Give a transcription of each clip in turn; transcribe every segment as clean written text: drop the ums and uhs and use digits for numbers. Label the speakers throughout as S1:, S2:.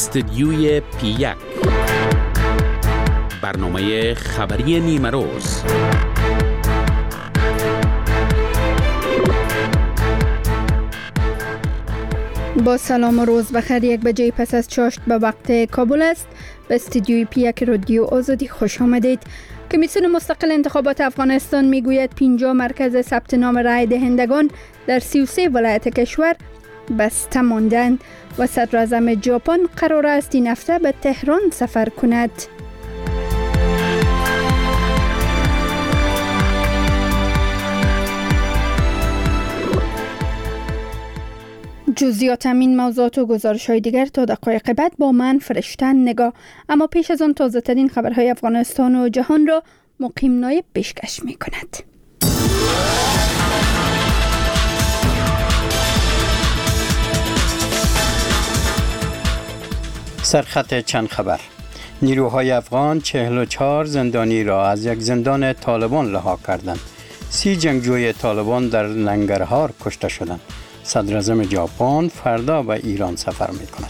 S1: استدیوی پی1 برنامه خبری نیمه روز.
S2: با سلام و روز بخیر. 1 بجه پس از چاشت به وقت کابل است. به استدیوی پی1 رادیو آزادی خوش آمدید. کمیسیون مستقل انتخابات افغانستان میگوید 50 مرکز ثبت نام رای دهندگان در 33 ولایت کشور بسته ماندند و صدر اعظم ژاپن قرار است این هفته به تهران سفر کند. جزئیات همین موضوعات و گزارش‌های دیگر تا دقایق بعد با من فرشته نگاه. اما پیش از آن تازه ترین خبرهای افغانستان و جهان را مقیم نایب پیشکش می‌کند.
S3: سرخط چند خبر. نیروهای افغان 44 زندانی را از یک زندان طالبان رها کردند. 30 جنگجوی طالبان در ننگرهار کشته شدند. صدر اعظم ژاپن فردا به ایران سفر می کند.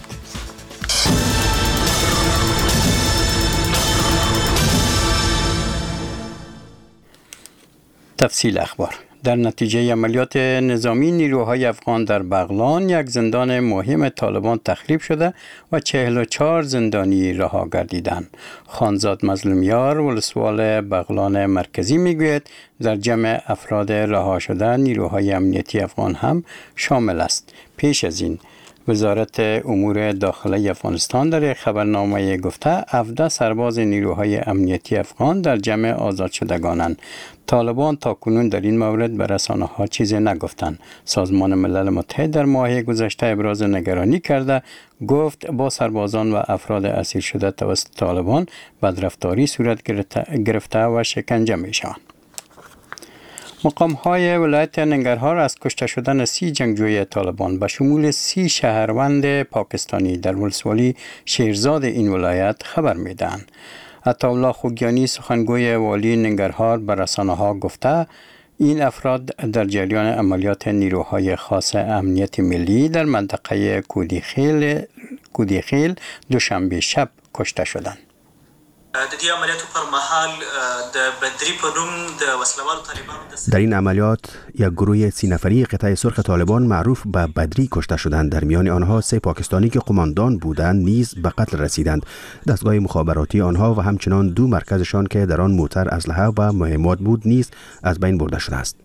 S3: تفصیل اخبار. در نتیجه عملیات نظامی نیروهای افغان در بغلان یک زندان مهم طالبان تخریب شده و 44 زندانی رها گردیدند. خانزاد مظلومیار ولسوال بغلان مرکزی میگوید در جمع افراد رها شده نیروهای امنیتی افغان هم شامل است. پیش از این وزارت امور داخلی افغانستان در یک خبرنامه گفته 17 سرباز نیروهای امنیتی افغان در جمع آزاد شدگانند. طالبان تاکنون در این مورد به رسانه‌ها چیزی نگفتند. سازمان ملل متحد در ماه گذشته ابراز نگرانی کرده، گفت با سربازان و افراد اسیر شده توسط طالبان بدرفتاری صورت گرفته و شکنجه می‌شوند. مقام‌های ولایت ننگرهار از کشته شدن 30 جنگجوی طالبان به شمول 30 شهروند پاکستانی در ولسوالی شیرزاد این ولایت خبر می‌دهند. عطاالله خوگیانی سخنگوی والی ننگرهار به رسانه‌ها گفته این افراد در جریان عملیات نیروهای خاص امنیت ملی در منطقه کودیخیل دوشنبه شب کشته شدند.
S4: د دې عملیاتو پر مهال د بدری په نوم د وسلوالو طالبانو
S5: در این عملیات یک گروه 30 نفری قطعه سرخ طالبان معروف به بدری کشته شدند. در میان آنها 3 پاکستانی که قماندان بودند نیز به قتل رسیدند. دستگاه مخابراتی آنها و همچنان 2 مرکزشان که در آن موتر، اسلحه و مهمات بود نیز از بین برده شده است.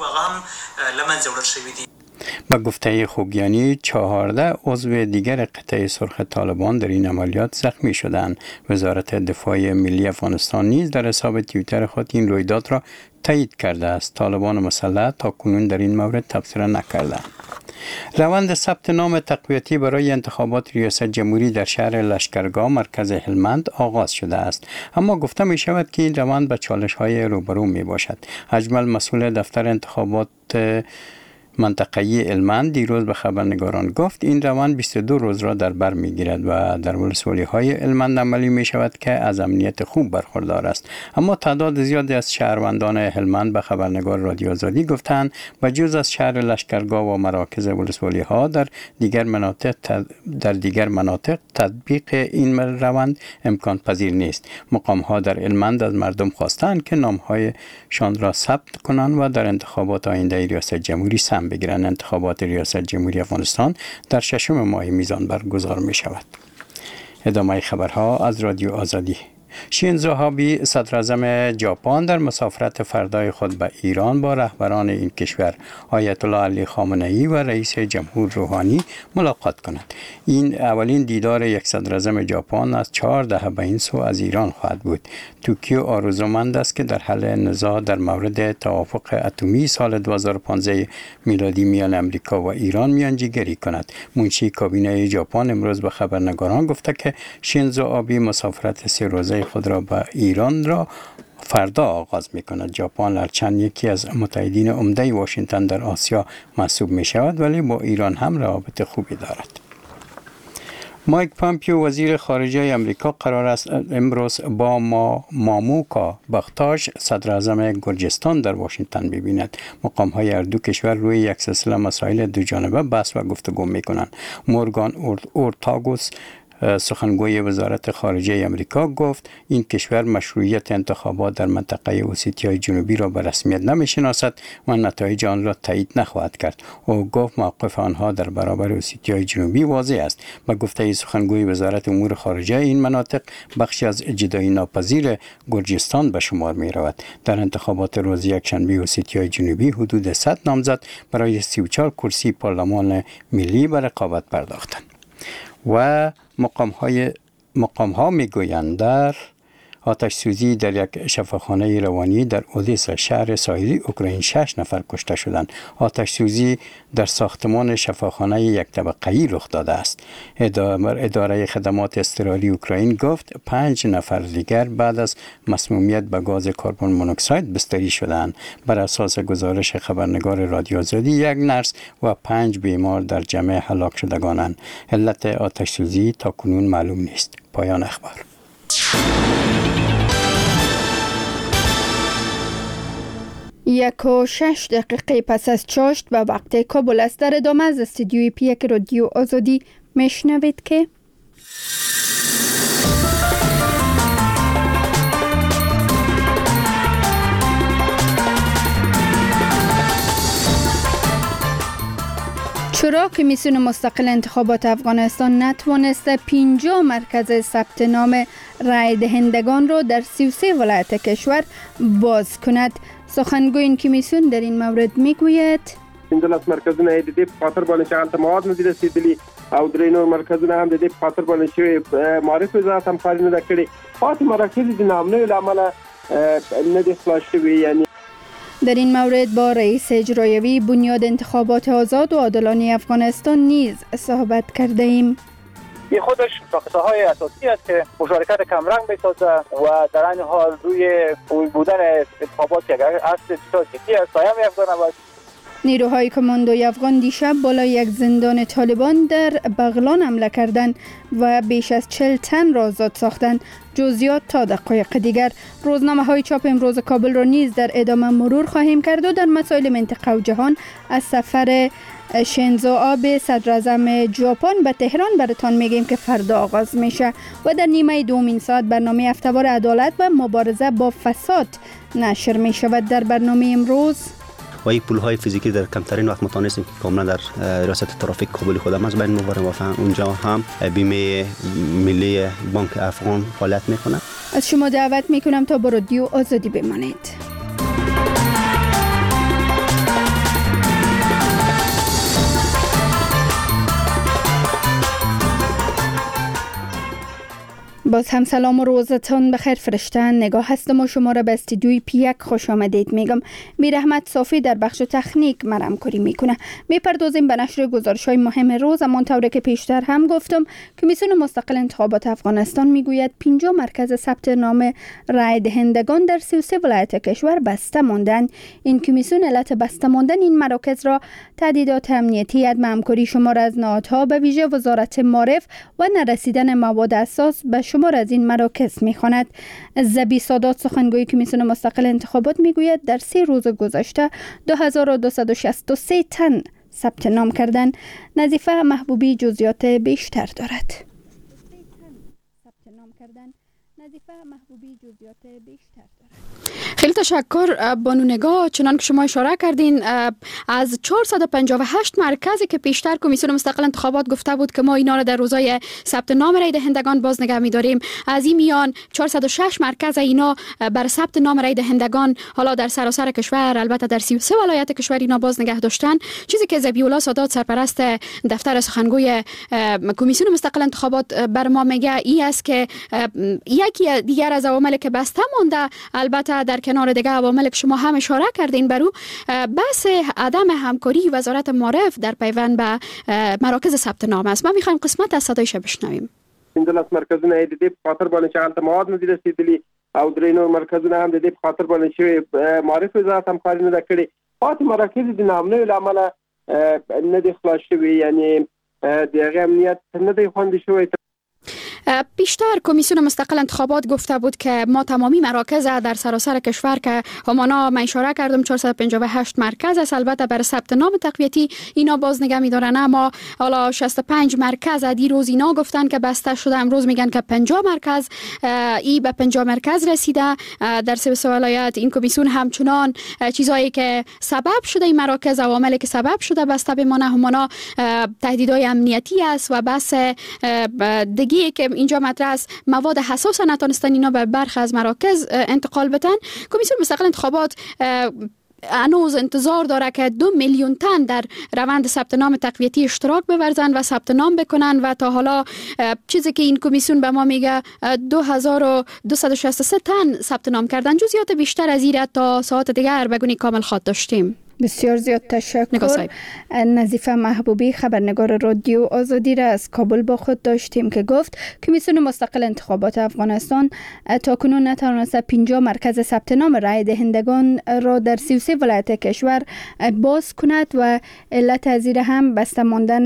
S3: با گفته خوگیانی 14 عضو دیگر قطعه سرخ طالبان در این عملیات زخمی شدند. وزارت دفاع ملی افغانستان نیز در حساب توییتر خود این رویداد را تایید کرده است. طالبان مسلح تاکنون در این مورد تبصره نکردند. روند ثبت نام تقویتی برای انتخابات ریاست جمهوری در شهر لشکرگاه مرکز هلمند آغاز شده است، اما گفته می شود که این روند به چالش‌های روبرو می باشد. اجمل مسئول دفتر انتخابات منطقه‌ای هلمند دیروز به خبرنگاران گفت این روند 22 روز را در بر می‌گیرد و در ولسوالی‌های هلمند عملی می‌شود که از امنیت خوب برخوردار است. اما تعداد زیادی از شهروندان هلمند به خبرنگار رادیو آزادی گفتند بجز از شهر لشکرگاه و مراکز ولسوالی‌ها در دیگر مناطق تطبیق این روند امکان پذیر نیست. مقام‌ها در هلمند از مردم خواستند که نام‌هایشان را ثبت کنند و در انتخابات آینده ریاست جمهوری سهم بگیرند. انتخابات ریاست جمهوری افغانستان در 6 ماه میزان برگزار می شود. ادامه خبرها از رادیو آزادی. شینزو آبی صدر اعظم ژاپن در مسافرت فردای خود به ایران با رهبران این کشور آیت الله علی خامنه‌ای و رئیس جمهور روحانی ملاقات کند. این اولین دیدار یک صدر اعظم ژاپن از 4 دهه به این سو از ایران خواهد بود. توکیو آرزومند است که در حل نزاع در مورد توافق اتمی سال 2015 میلادی میان امریکا و ایران میانجیگری کند. منشی کابینه ژاپن امروز به خبرنگاران گفته که شینزو آبی مسافرت 3 روزه خود را به ایران را فردا آغاز می‌کند. ژاپن هرچند یکی از متحدین عمده واشنگتن در آسیا محسوب می‌شود ولی با ایران هم روابط خوبی دارد. مایک پامپیو وزیر خارجه امریکا قرار است امروز با ماموکا بختاش صدر اعظم گرجستان در واشنگتن ببیند. مقام‌های هر دو کشور روی یک سلسله مسائل دو جانبه بحث و گفتگو می‌کنند. مورگان اورتاگوس سخنگوی وزارت خارجه امریکا گفت این کشور مشروعیت انتخابات در منطقه اوسیتیای جنوبی را به رسمیت نمی‌شناسد و نتایج آن را تایید نخواهد کرد. او گفت موقف آنها در برابر اوسیتیای جنوبی واضح است. به گفته سخنگوی وزارت امور خارجه این مناطق بخشی از جدایی ناپذیر گرجستان به شمار می رود. در انتخابات روز یکشنبه اوسیتیای جنوبی حدود 100 نامزد برای 34 کرسی پارلمان ملی به رقابت پرداختند. و مقام ها می گویند در آتش سوزی در یک شفاخانه روانی در اودیسا شهر ساحلی اوکراین 6 نفر کشته شدند. آتش سوزی در ساختمان شفاخانه یک طبقه‌ای رخ داده است. اداره خدمات اضطراری اوکراین گفت 5 نفر دیگر بعد از مسمومیت به گاز کربن مونوکساید بستری شدند. بر اساس گزارش خبرنگار رادیو آزادی 1 نرس و 5 بیمار در جمع هلاک شدگانند. علت آتش سوزی تا کنون معلوم نیست. پایان اخبار.
S2: 1:06 پس از چاشت به وقت کابل است. در ادامه از استودیوی پیک رادیو آزادی میشنوید که چرا کمیسیون مستقل انتخابات افغانستان نتوانسته 50 مرکز ثبت نام رای دهندگان را در 33 ولایت کشور باز کند؟ سخنگوی این کمیسیون در این مورد میگوید
S6: 15 مرکزونه د دې په خاطر باندې چې هلته مواد نه دي رسیدلي او درې نور مرکزونه هم د دې په خاطر باندې چې معرف وزارت همکاري نه کړې. پاتې مراکز د نامنوي له امله نه دي خلاص شوي. یعنی
S2: در این مورد با رئیس اجرایی بنیاد انتخابات آزاد و عادلانه افغانستان نیز صحبت کرده ایم.
S7: این خودش شاخصه‌های اساسی است که مشارکت کمرنگ می‌سازه و در این حال روی بودن انتخابات یک اصل بسیار جدی است. سایه می‌افزاید.
S2: نیروهای کماندوی افغان دیشب بالای یک زندان طالبان در بغلان حمله کردند و بیش از 40 تن را آزاد ساختند. جزئیات تا دقایق دیگر. روزنامه‌های چاپ امروز کابل را نیز در ادامه مرور خواهیم کرد و در مسائل منطقه و جهان از سفر شینزو آبه صدر اعظم ژاپن به تهران براتان میگیم که فردا آغاز میشه و در نیمه دومین ساعت برنامه هفته‌وار عدالت و مبارزه با فساد نشر میشود. در برنامه امروز
S5: و این پول‌های فیزیکی در کمترین وقت متوانستیم که کاملا در ریاست ترافیک کابل خودم از بین مبارم و اونجا هم بیمه ملی بانک افغان فعالیت میکنه.
S2: از شما دعوت میکنم تا با رادیو آزادی بمانید. باز هم سلام و روزتان بخیر فرشتن. نگاه هستم و شما را به استودیوی پیک خوش آمدید میگم. میر احمد صافی در بخش تکنیک مرمکاری میکنه. میپردازیم به نشر گزارش‌های مهم روز. همانطور که پیشتر هم گفتم کمیسیون مستقل انتخابات افغانستان میگوید 50 مرکز ثبت نام رای دهندگان در 33 ولایت کشور بسته ماندند. این کمیسیون علت بسته ماندن این مراکز را تهدیدات امنیتی، عدم همکاری شمار از نهادها به ویژه وزارت معارف و نرسیدن مواد اساس به شمار از این مراکز می‌خواند. زبی سادات سخنگوی کمیسیون مستقل انتخابات میگوید در 3 روز گذشته 2263 تن ثبت نام کردند. نظیفه محبوبی جزئیات بیشتر دارد. خیلی تشکر بانو نگاه. چنان که شما اشاره کردین از 458 مرکزی که پیشتر کمیسیون مستقل انتخابات گفته بود که ما اینا را در روزای ثبت نام رای دهندگان باز نگه می‌داریم، از این میان 406 مرکز اینا بر ثبت نام رای دهندگان حالا در سراسر کشور، البته در 33 ولایت کشور اینا باز نگه داشتن. چیزی که ذبیح‌الله سادات سرپرست دفتر سخنگوی کمیسیون مستقل انتخابات بر ما میگه این است که یکی دیگر از عواملی که بسته مونده، البته در کنار دیگه عوامل که شما هم اشاره کردین برو، بحث عدم همکاری وزارت معارف در پیوند به مراکز ثبت نام است. ما میخوایم قسمت از صدایش بشنویم.
S6: 15 مرکزونه د دې په خاطر باندې چې هلته مواد نه دي رسیدلي او درې نور مرکزونه هم د دې په خاطر باندې چې معرف وزارت همکاري نه کړې. پاتې مراکز د نامنوي له امله نه دي خلاص شوي. یعنی د هغې امنیت نه دی خوندي شوی.
S2: بیشتر کمیسیون مستقل انتخابات گفته بود که ما تمامی مراکز در سراسر کشور که همانا من اشاره کردم 458 مرکز است، البته برای ثبت نام تقویتی اینا باز نگه می‌دارن، اما حالا 65 مرکز دیروز اینا گفتن که بسته شده، امروز میگن که 50 مرکز به 50 مرکز رسیده در 3 ولایت. این کمیسیون همچنان چیزایی که سبب شده این مراکز، عواملی که سبب شده بسته بمانه همانا تهدیدهای امنیتی است و بس دیگه که اینجا مطرح است، مواد حساس نتونستن اینا به برخی از مراکز انتقال بدن. کمیسیون مستقل انتخابات هنوز انتظار داره که 2 میلیون تن در روند ثبت نام تقویتی اشتراک بورزن و ثبت نام بکنن و تا حالا چیزی که این کمیسیون به ما میگه 2263 تن ثبت نام کردن. جزئیات بیشتر از این تا ساعت دیگر بگونی کامل خواد داشتیم. بسیار زیاد تشکر. نظیفه محبوبی خبرنگار رادیو آزادی را از کابل با خود داشتیم که گفت کمیسیون مستقل انتخابات افغانستان تاکنون نتوانسته 50 مرکز ثبت نام رای دهندگان را در 33 ولایت کشور باز کند و علت بسته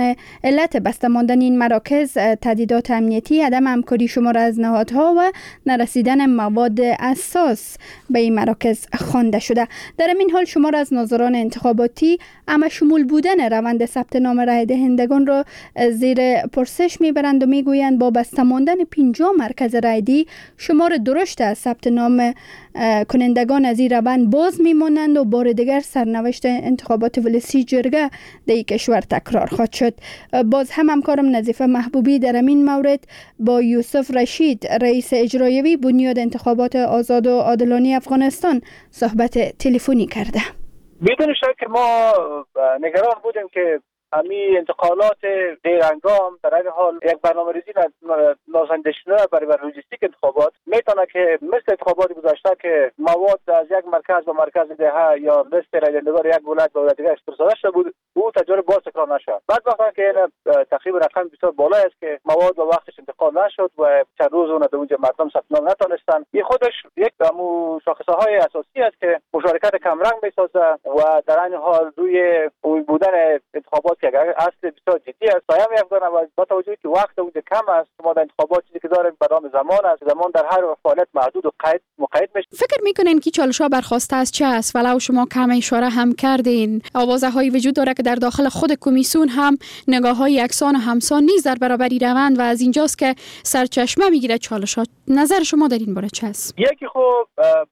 S2: ماندن این مراکز تهدیدات امنیتی، عدم همکاری شمار از نهادها و نرسیدن مواد اساس به این مراکز خوانده شده. در این حال شمار از ناظران انتخاباتی اما شمول بودن روند ثبت نام رای دهندگان را زیر پرسش میبرند و میگویند با بسته ماندن 50 مرکز رایدی شمار درشت از ثبت نام کنندگان از این روند باز میمانند و بار دیگر سرنوشت انتخابات ولسی جرگه در کشور تکرار خواهد شد. باز هم همکارم نظیفه محبوبی در این مورد با یوسف رشید رئیس اجرایی بنیاد انتخابات آزاد و عادلانه افغانستان صحبت تلفنی کرده.
S7: بدون شک ما نگران بودیم که همین انتقالات غیرانگام در این حال یک برنامه‌ریزی نازنده شده برای لوجستیک انتخابات میتونه که مثل انتخابات گذشته که مواد از یک مرکز به مرکز دیگه یا لیست رای دهندگان یک ولایت به ولایت دیگه اشتراک شده بود، او تجربه باز تکرار نشد. بعد وقتی که تقریبا رقم بسیار بالا است که مواد به وقتش انتقال نشد و چند روز اون اونجا مردم ثبت نام نتونستن، این خودش یک شاخصه‌های اساسی است که مشارکت کمرنگ میسازه و در این حال روی بودن انتخابات که اصل بسیار جدی است پایم می‌افکنه و با توجه که وقت اونجا کم است، ما در انتخابات چیزی که داریم برنامه زمان است، زمان در هر فعالیت محدود و مقید میشه.
S2: فکر میکنین که چالش‌ها برخواسته از چه است؟ ولو شما کم اشاره هم کردین آوازه‌هایی وجود داره که در داخل خود کمیسیون هم نگاه‌های یکسان و همسان نیست در برابر روند و از اینجاست که سرچشمه میگیره چالش‌ها. نظر شما در این باره چه است؟
S7: یکی خب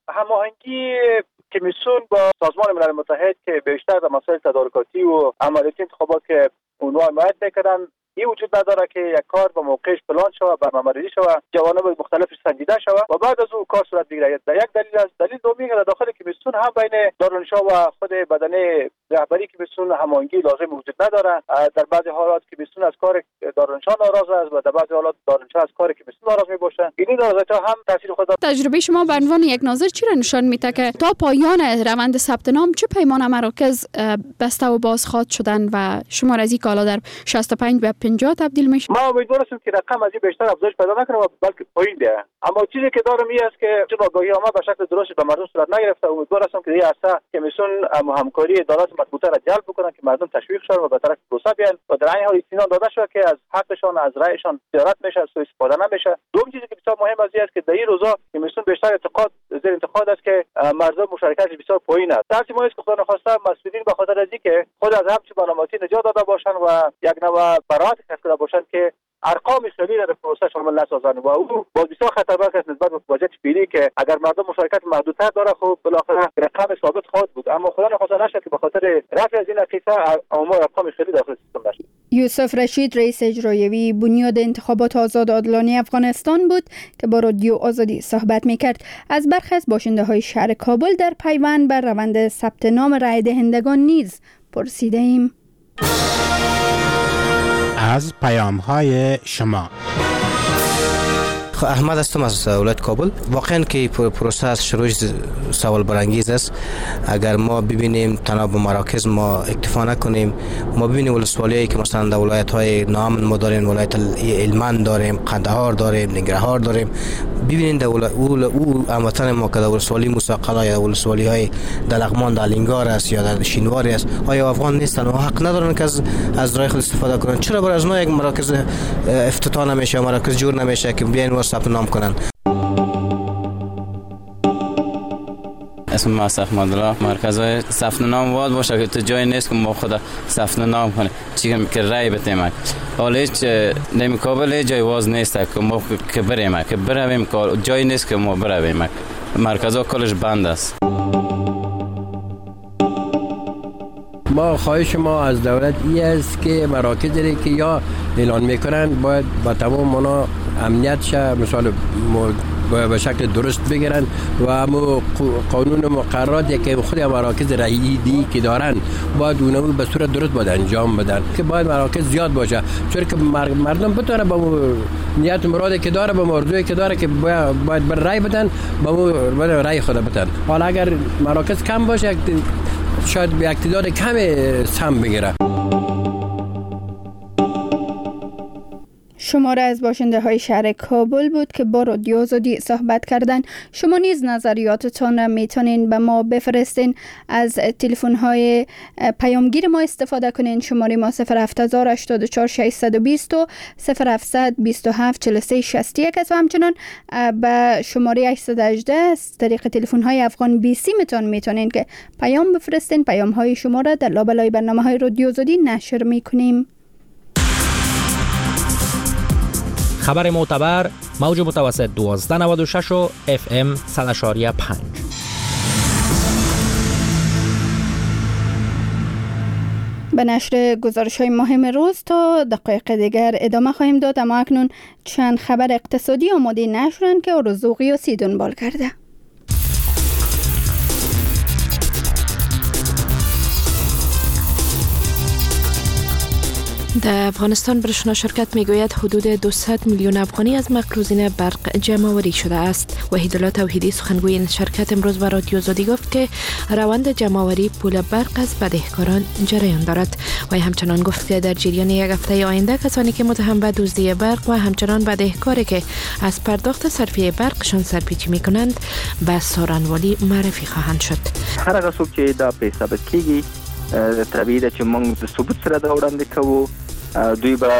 S7: هماهنگی کمیسیون با سازمان ملل متحد که بیشتر در مسائل تدارکاتی و عملیاتی انتخابات که اونها حمایت می‌کردن این وجود نداره که یک کار با موقعش پلان شود، برنامه‌ریزی شود، جوانب مختلفش سنجیده شود و بعد از اون کار صورت بگیرد. در یک دلیل است. دلیل دومی که در داخل کمیسیون هم بین دارالانشا و خود بدنه رهبری کمیسیون هماهنگی لازم وجود نداره. در بعضی حالات کمیسیون از کار دارالانشا ناراض است و در بعضی حالات دارالانشا از کار کمیسیون ناراض میباشند. این ناراضی‌ها هم تاثیر خود دارد.
S2: تجربه شما به عنوان یک ناظر چی را نشان میده که تا پایان روند ثبت نام چه پیمان مراکز بسته و باز خواهد شدن و شمار از این کالا در 65 به 50 تبدیل میشه؟
S7: ما امیدوار هستیم که رقم از این بیشتر افزایش پیدا نکنه و بلکه پایین بیاد. اما چیزی که دارم این است که چون آگاهی ما به شکل درست به مردم صورت نگرفته، امیدوار هستم که این عرصه کمیسیون همکاری ادارات مطبوعه را جلب بکنه که مردم تشویق شوند و به طرف پروسه بیان و در این حال اطمینان داده شود که از حقشان از رأیشان زیارت میشه، سوء استفاده نمیشه. دوم چیزی که بسیار مهم است که در این روزا کمیسیون بیشتر زیر انتقاد است که مردم مشارکتش بسیار پایین است. در ما است که خدا نخواسته مسئولین به خاطر از اینکه خود از همچین برنامه‌ریزی نجات داده باشند و یک نوع برات کسب کرده باشند که ارقام خیلی در پروسه شامل نسازند و او با بسیار خطرناک است نسبت به واجد فعلی که اگر مردم مشارکت محدودتر داره خب بالاخره رقم ثابت خواهد بود، اما خدا نخواسته نشه که به خاطر رفع از این قصه ارقام خیلی داخل سیستم نشه.
S2: یوسف رشید رئیس اجرایی بنیاد انتخابات آزاد و عادلانه افغانستان بود که با رادیو آزادی صحبت میکرد. از برخی از باشنده‌های شهر کابل در پیوند بر روند ثبت نام رای دهندگان نیز پرسیده ایم.
S8: از پیام‌های شما احمد هستم از ولایت کابل. واقعا که پروسه شروع سوال برانگیز است. اگر ما ببینیم تنها به مراکز ما اکتفا نکنیم، ما ببینیم ولسوالیایی که مثلا در ولایت‌های نام ما داریم، ولایت هلمند داریم، قندهار داریم، ننگرهار داریم، ببینید او هموطن ما که در ولسوالی موسی یا ولسوالی‌های در لغمان در لنگار است یا در شینواری است، آیا افغان نیستن و حق ندارن که از رای خود استفاده کنن؟ چرا برای از ما یک مراکز افتتاح نمیشه، مراکز جور نمیشه که بیاین و ثبت نام کنن؟
S9: اسم ما احمد الله. مرکز ثبت نام واد باشه که تو جای نیست که ما خود ثبت نام کنیم، چی که رای بتیم. حالا هیچ نمیقابل جای واز نیست که ما که بریم که برویم، جای نیست که ما برویم. مرکزها کلش بند است.
S10: ما خواهش ما از دولت این است که مراکزی که یا اعلان میکنن باید با تمام منا امنیت شه، مثلا به شکل درست بگیرن و همو قانون مقرراتی که خود مراکز رایدی که دارن باید اونو به صورت درست باید انجام بدن، که باید مراکز زیاد باشه، چون که مردم بتونه با نیت مرادی که داره، با موضوعی که داره که باید بر رای بدن، با رای خود بدن. حالا اگر مراکز کم باشه شاید به اقتدار کم سهم بگیره.
S2: شماره از باشنده های شهر کابل بود که با رادیو آزادی صحبت کردن. شما نیز نظریاتتان را میتونین به ما بفرستین. از تلفن های پیامگیر ما استفاده کنین. شماره ما 08084 620 و 0727 43 61 است و همچنان به شماره 818 از طریق تلفن های افغان BC میتونین که پیام بفرستین. پیام های شما را در لابلای برنامه های رادیو آزادی نشر میکنیم.
S11: خبر معتبر، موج متوسط 1296 و FM 100.5.
S2: به نشر گزارش‌های مهم روز تا دقایق دیگر ادامه خواهیم داد، اما اکنون چند خبر اقتصادی آماده نشرند که آرزو قیاسی دنبال کرده.
S12: در افغانستان برشنا شرکت میگوید حدود 200 میلیون افغانی از مقروضین برق جمع‌آوری شده است. وحیدالله توحیدی سخنگوی این شرکت امروز به رادیو آزادی گفت که روند جمع‌آوری پول برق از بدهکاران جریان دارد. و همچنان گفت که در جریان یک هفته آینده کسانی که متهم به دزدی برق و همچنان بدهکاری که از پرداخت صرفه برقشان سرپیچی میکنند به سارنوالی معرفی خواهند شد.
S13: هر هغه څوک چې دا په ثابت کیږي طبیعي ده چې موږ د ثبوت سره دا وړاندې کوو. دوی به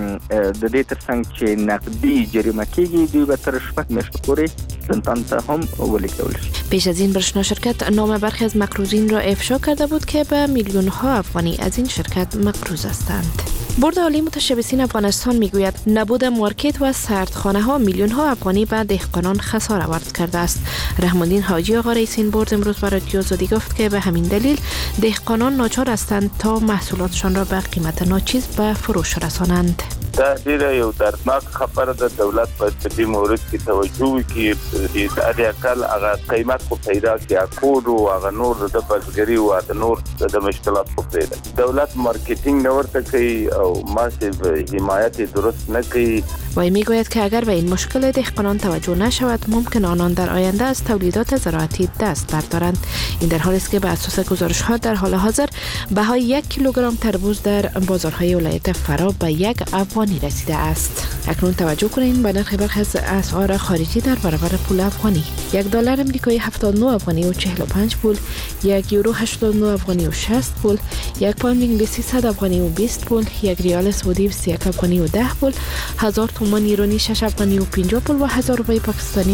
S13: د دې ترڅنګ چې نقدي جریمه کیږي دوی به تر 6 میاشتې پورې زندان ته هم ولیکول شي.
S12: پیش از این برشنا شرکت نام برخی از مقروضین را افشا کرده بود که به میلیون ها افغانی از این شرکت مقروض هستند. بورد عالی متشبثین افغانستان میگوید نبود مارکت و سردخانه ها میلیون ها افغانی به دهقانان خسارت وارد کرده است. رحم‌الدین حاجی آقا رئیس این بورد امروز به رادیو آزادی گفت که به همین دلیل دهقانان ناچار هستند تا محصولاتشان را به قیمت ناچیز به فروش رسانند.
S14: دا ډیره یو دردناک خبره ده. دولت باید په دې مورد کې توجه وکړي چې د اقل هغه قیمت خو پیدا کړي کور او هغه نور د بازګري او د نور د مشکلات په پیدا. دولت مارکتینگ نه ورته کوي او ماسیو حمایت درست نه کوي.
S12: وی میگوید که اگر به این مشکل دهقانان توجه نشود ممکن آنان در آینده از تولیدات زراعتی دست بردارند. این در حالی است که به اساس گزارش ها در حال حاضر بهای 1 کیلوگرم تربوز در بازارهای ولایت فرا به 1 افغانی رسیده است. اکنون توجه کنید به نرخ برخی از اسعار خارجی در برابر پول افغانی. $1 امریکایی 79 افغانی و 45 پول، 1 یورو 89 افغانی و 60 پول، 1 پوند انگلیسی 100 افغانی و 20 پول، 1 ریال سعودی 21 افغانی و 10 پول، 1000 تومان ایرانی 6 افغانی و 50 پول و 1000 روپیه پاکستانی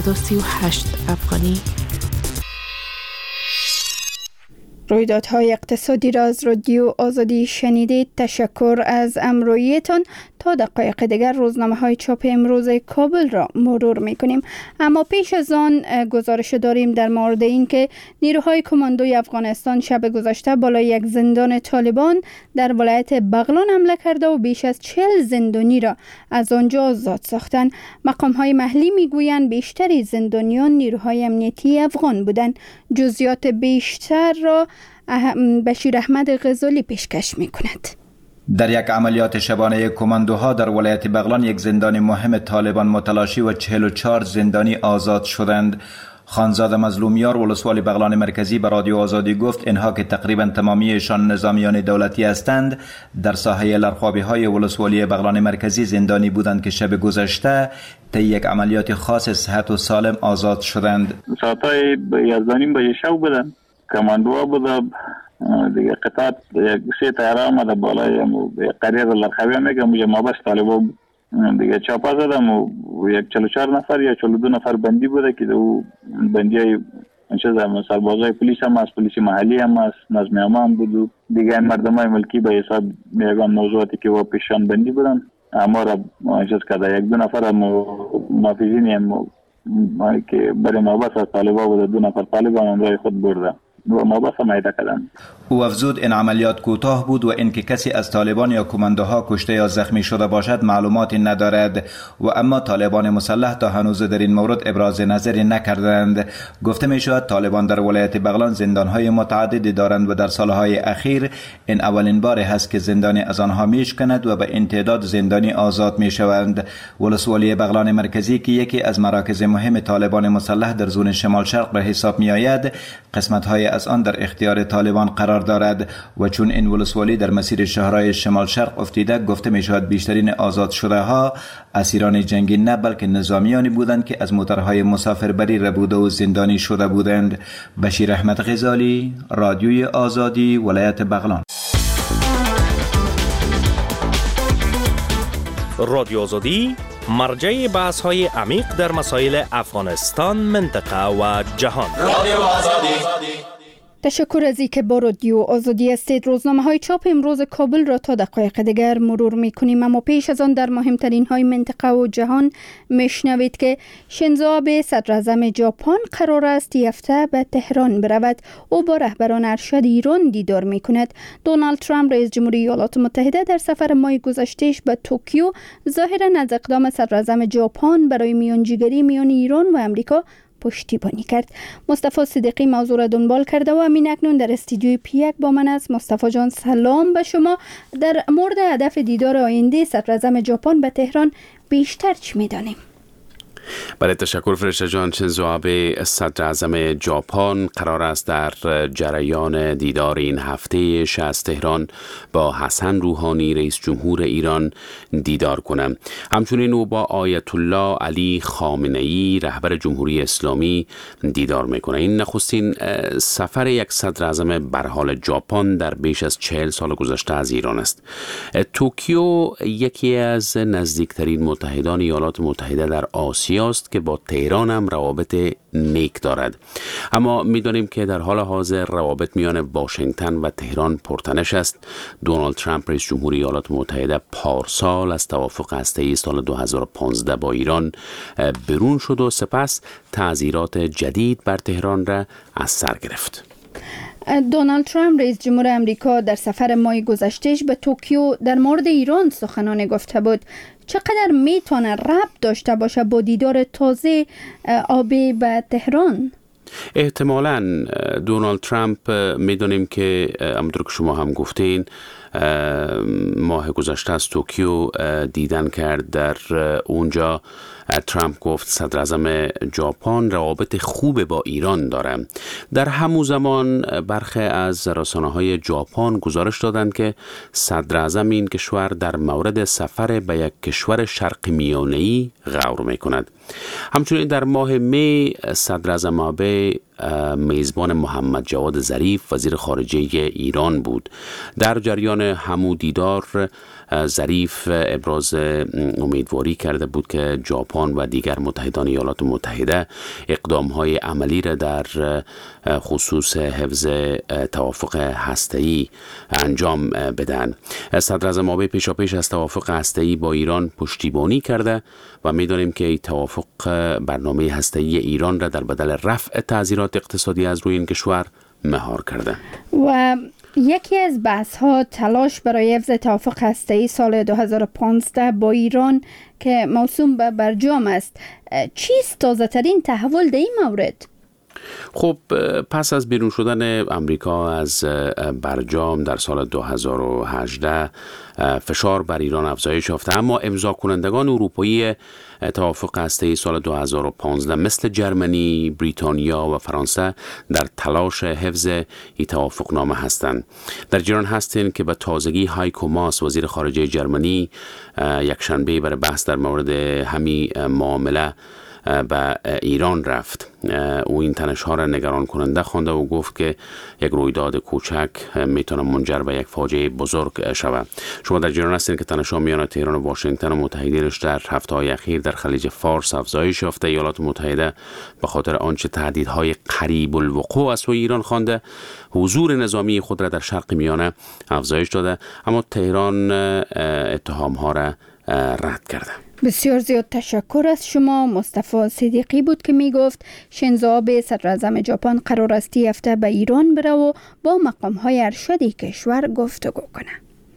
S12: 538 افغانی.
S2: رویدادهای اقتصادی را از رادیو آزادی شنیدید. تشکر از همراهیتان. تا دقایق دیگر روزنامه های چاپ امروز کابل را مرور میکنیم، اما پیش از آن گزارش داریم در مورد این که نیروهای کماندوی افغانستان شب گذشته بالای یک زندان طالبان در ولایت بغلان حمله کرده و بیش از 40 زندانی را از آنجا آزاد ساختند. مقام های محلی میگویند بیشتری زندانیان نیروهای امنیتی افغان بودند. جزئیات بیشتر را بشیر احمد غزالی پیشکش میکند.
S15: در یک عملیات شبانه کماندوها در ولایت بغلان یک زندانی مهم طالبان متلاشی و 44 زندانی آزاد شدند. خانزاده مظلومیار ولسوالی بغلان مرکزی به رادیو آزادی گفت اینها که تقریبا تمامیشان نظامیان دولتی هستند در ساحه لرخوابی های ولسوالی بغلان مرکزی زندانی بودند که شب گذشته طی یک عملیات خاص صحت و سالم آزاد شدند.
S16: ساعتای 11:30 بجه شب بودن، کماندوها بودن دیگه، قطعات یک 3 تیاره آمده بالای قریه لرخوابی میگم ما بس طالبا دیگه چاپا زدم و یک 44 نفر یا 42 نفر بندی بوده که او بندی های سربازای پلیس هم هست، پلیس محلی هم هست، نظمی هم بود. دیگه مردم های ملکی به حساب میگم موضوعاتی که پیشان بندی بودن اما را اجاز کرده. 1-2 نفر هم محافظین هم که برای مابس از طالبا بوده، 2 نفر طالبان امرای خود برده و مابس هم عیده کردن.
S15: او افزود این عملیات کوتاه بود و اینکه کسی از طالبان یا کماندوها کشته یا زخمی شده باشد معلوماتی ندارد و اما طالبان مسلح تا هنوز در این مورد ابراز نظری نکردند. گفته می شود طالبان در ولایت بغلان زندانهای متعددی دارند و در سالهای اخیر این اولین بار است که زندانی از آنها میشکند و به این تعداد زندانی آزاد می شوند. ولسوالی بغلان مرکزی که یکی از مراکز مهم طالبان مسلح در زون شمال شرق به حساب می آید، قسمت‌های از آن در اختیار طالبان قرار دارد و چون این ولسوالی در مسیر شهرهای شمال شرق افتیده، گفته می شود بیشترین آزاد شده ها اسیران جنگی نه بلکه نظامیانی بودند که از موترهای مسافربری ربوده و زندانی شده بودند. بشیر احمد غزالی، رادیوی آزادی، ولایت بغلان.
S11: رادیو آزادی مرجع بحث های عمیق در مسائل افغانستان، منطقه و جهان. رادیو آزادی.
S2: تشکر از اینکه با رادیو آزادی هستید. روزنامه های چاپ امروز کابل را تا دقایق دیگر مرور میکنیم، اما پیش از آن در مهمترین های منطقه و جهان میشنوید که شینزو آبه صدر اعظم ژاپن قرار است این هفته به تهران برود. او با رهبران ارشد ایران دیدار میکند. دونالد ترامپ رئیس جمهوری ایالات متحده در سفر ماه گذشتهش به توکیو ظاهرا از اقدام صدر اعظم ژاپن برای میانجیگری میان ایران و امریکا پشتیبانی کرد. مصطفی صدیقی موضوع را دنبال کرده و همین اکنون در استودیوی پیک با من است. مصطفی جان سلام به شما. در مورد هدف دیدار آینده صدر اعظم ژاپن به تهران بیشتر چی می‌دانیم؟
S1: برای تشکر فرشته جان. شینزو آبه صدر اعظم ژاپن قرار است در جریان دیدار این هفتهش از تهران با حسن روحانی رئیس جمهور ایران دیدار کنند. همچنین او با آیت الله علی خامنه‌ای رهبر جمهوری اسلامی دیدار میکنه. این نخستین سفر یک صدر اعظم به حال ژاپن در بیش از 40 سال گذشته از ایران است. توکیو یکی از نزدیکترین متحدان ایالات متحده در آسیا است که با تهران هم روابط نیک دارد، اما می‌دانیم که در حال حاضر روابط میان واشنگتن و تهران پرتنش است. دونالد ترامپ رئیس جمهوری ایالات متحده پارسال از توافق هسته‌ای سال 2015 با ایران برون شد و سپس تعزیرات جدید بر تهران را از سر گرفت.
S2: دونالد ترامپ رئیس جمهور آمریکا در سفر ماه گذشتهش به توکیو در مورد ایران سخنان گفته بود. چقدر میتونه ربط داشته باشه با دیدار تازه آبی به تهران؟
S1: احتمالاً دونالد ترامپ میدونیم که همونطور که شما هم گفتین ماه گذشته از توکیو دیدن کرد. در اونجا ترامپ گفت صدر اعظم ژاپن روابط خوب با ایران داره. در همون زمان برخی از رسانه‌های ژاپن گزارش دادند که صدر اعظم این کشور در مورد سفر به یک کشور شرق میانه‌ای غور می‌کند. همچنین در ماه می صدر اعظم آبه میزبان محمد جواد ظریف وزیر خارجه ایران بود. در جریان همو دیدار ظریف ابراز امیدواری کرده بود که ژاپن و دیگر متحدان ایالات متحده اقدام‌های عملی را در خصوص حفظ توافق هسته‌ای انجام بدن. صدر اعظم آبه پیشاپیش از توافق هسته‌ای با ایران پشتیبانی کرده و می‌دانیم که این توافق برنامه هسته‌ای ایران را در بدل رفع تعزیرات اقتصادی از روی این کشور مهار کرده.
S2: و یکی از بحث‌ها تلاش برای حفظ توافق هسته‌ای سال 2015 با ایران که موسوم به برجام است. چیست تازه‌ترین تحول در این مورد؟
S1: خب پس از بیرون شدن امریکا از برجام در سال 2018 فشار بر ایران افزایش یافته، اما امضا کنندگان اروپایی توافق هسته‌ای سال 2015 مثل جرمنی، بریتانیا و فرانسه در تلاش حفظ این توافق نامه هستند. در جریان هستند که به تازگی هایکو ماس وزیر خارجه جرمنی یک شنبه برای بحث در مورد همین معامله به ایران رفت. او این تنش‌ها را نگران کننده خوانده و گفت که یک رویداد کوچک میتونه منجر به یک فاجعه بزرگ شود. شما در جریان هستید که تنش‌ها میان تهران و واشنگتن و متحدینش در هفته‌های اخیر در خلیج فارس افزایش یافته. ایالات متحده به خاطر آنچه تهدیدهای قریب الوقوع از سوی ایران خوانده حضور نظامی خود را در شرق میانه افزایش داده، اما تهران اتهام‌ها را رد کرده.
S2: بسیار زیاد تشکر از شما. مصطفی صدیقی بود که می گفت شینزو آبه صدر اعظم ژاپن قرار است این هفته به ایران بره و با مقام‌های ارشد کشور گفتگو کنه.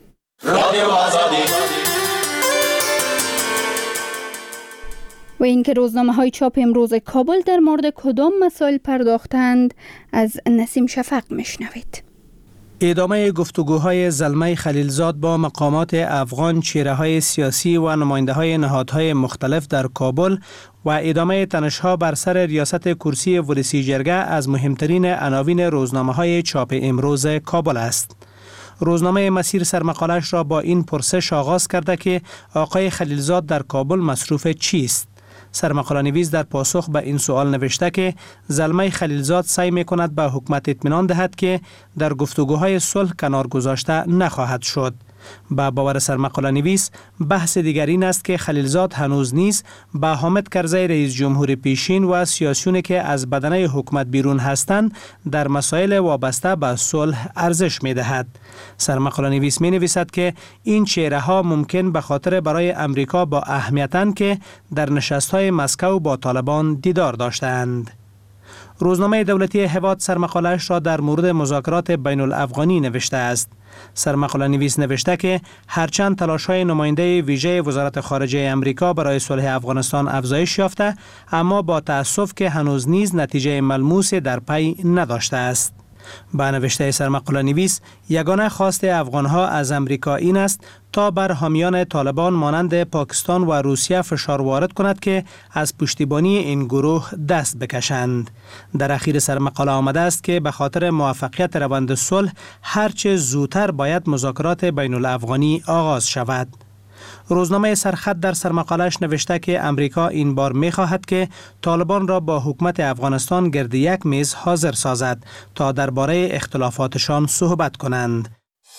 S2: و اینکه روزنامه‌های چاپ امروز کابل در مورد کدام مسائل پرداختند از نسیم شفق میشنوید.
S17: ادامه گفتگوهای زلمه خلیلزاد با مقامات افغان، چهره‌های سیاسی و نماینده‌های نهادهای مختلف در کابل و ادامه تنش‌ها بر سر ریاست کرسی ولسی جرگه از مهمترین عناوین روزنامه‌های چاپ امروز کابل است. روزنامه مسیر سرمقالش را با این پرسش آغاز کرده که آقای خلیلزاد در کابل مصروف چیست؟ سرمقاله نویس در پاسخ به این سوال نوشته که زلمه خلیلزاد سعی می‌کند به حکومت اطمینان دهد که در گفتگوهای صلح کنار گذاشته نخواهد شد. با باور سرمقاله نویس بحث دیگر این است که خلیلزاد هنوز نیز با حامد کرزی رئیس جمهور پیشین و سیاسیونی که از بدنه حکومت بیرون هستند در مسائل وابسته به صلح ارزش می‌دهد. سرمقاله نویس می‌نویسد که این چهره ها ممکن به خاطر برای امریکا با اهمیتند که در نشست‌های مسکو با طالبان دیدار داشتند. روزنامه دولتی هواد سرمقاله‌اش را در مورد مذاکرات بین الافغانی نوشته است. سرمقاله نویس نوشته که هرچند تلاش‌های نماینده ویژه وزارت خارجه امریکا برای صلح افغانستان افزایش یافته، اما با تأسف که هنوز نیز نتیجه ملموس در پی نداشته است. با نوشته سرمقاله نویس یگانه خواست افغانها از امریکا این است تا بر حامیان طالبان مانند پاکستان و روسیه فشار وارد کند که از پشتیبانی این گروه دست بکشند. در اخیر سرمقاله آمده است که به خاطر موفقیت روند صلح هرچه زودتر باید مذاکرات بین الافغانی آغاز شود. روزنامه سرخط در سرمقاله‌اش نوشته که امریکا این بار می‌خواهد که طالبان را با حکومت افغانستان گرد یک میز حاضر سازد تا درباره اختلافاتشان صحبت کنند.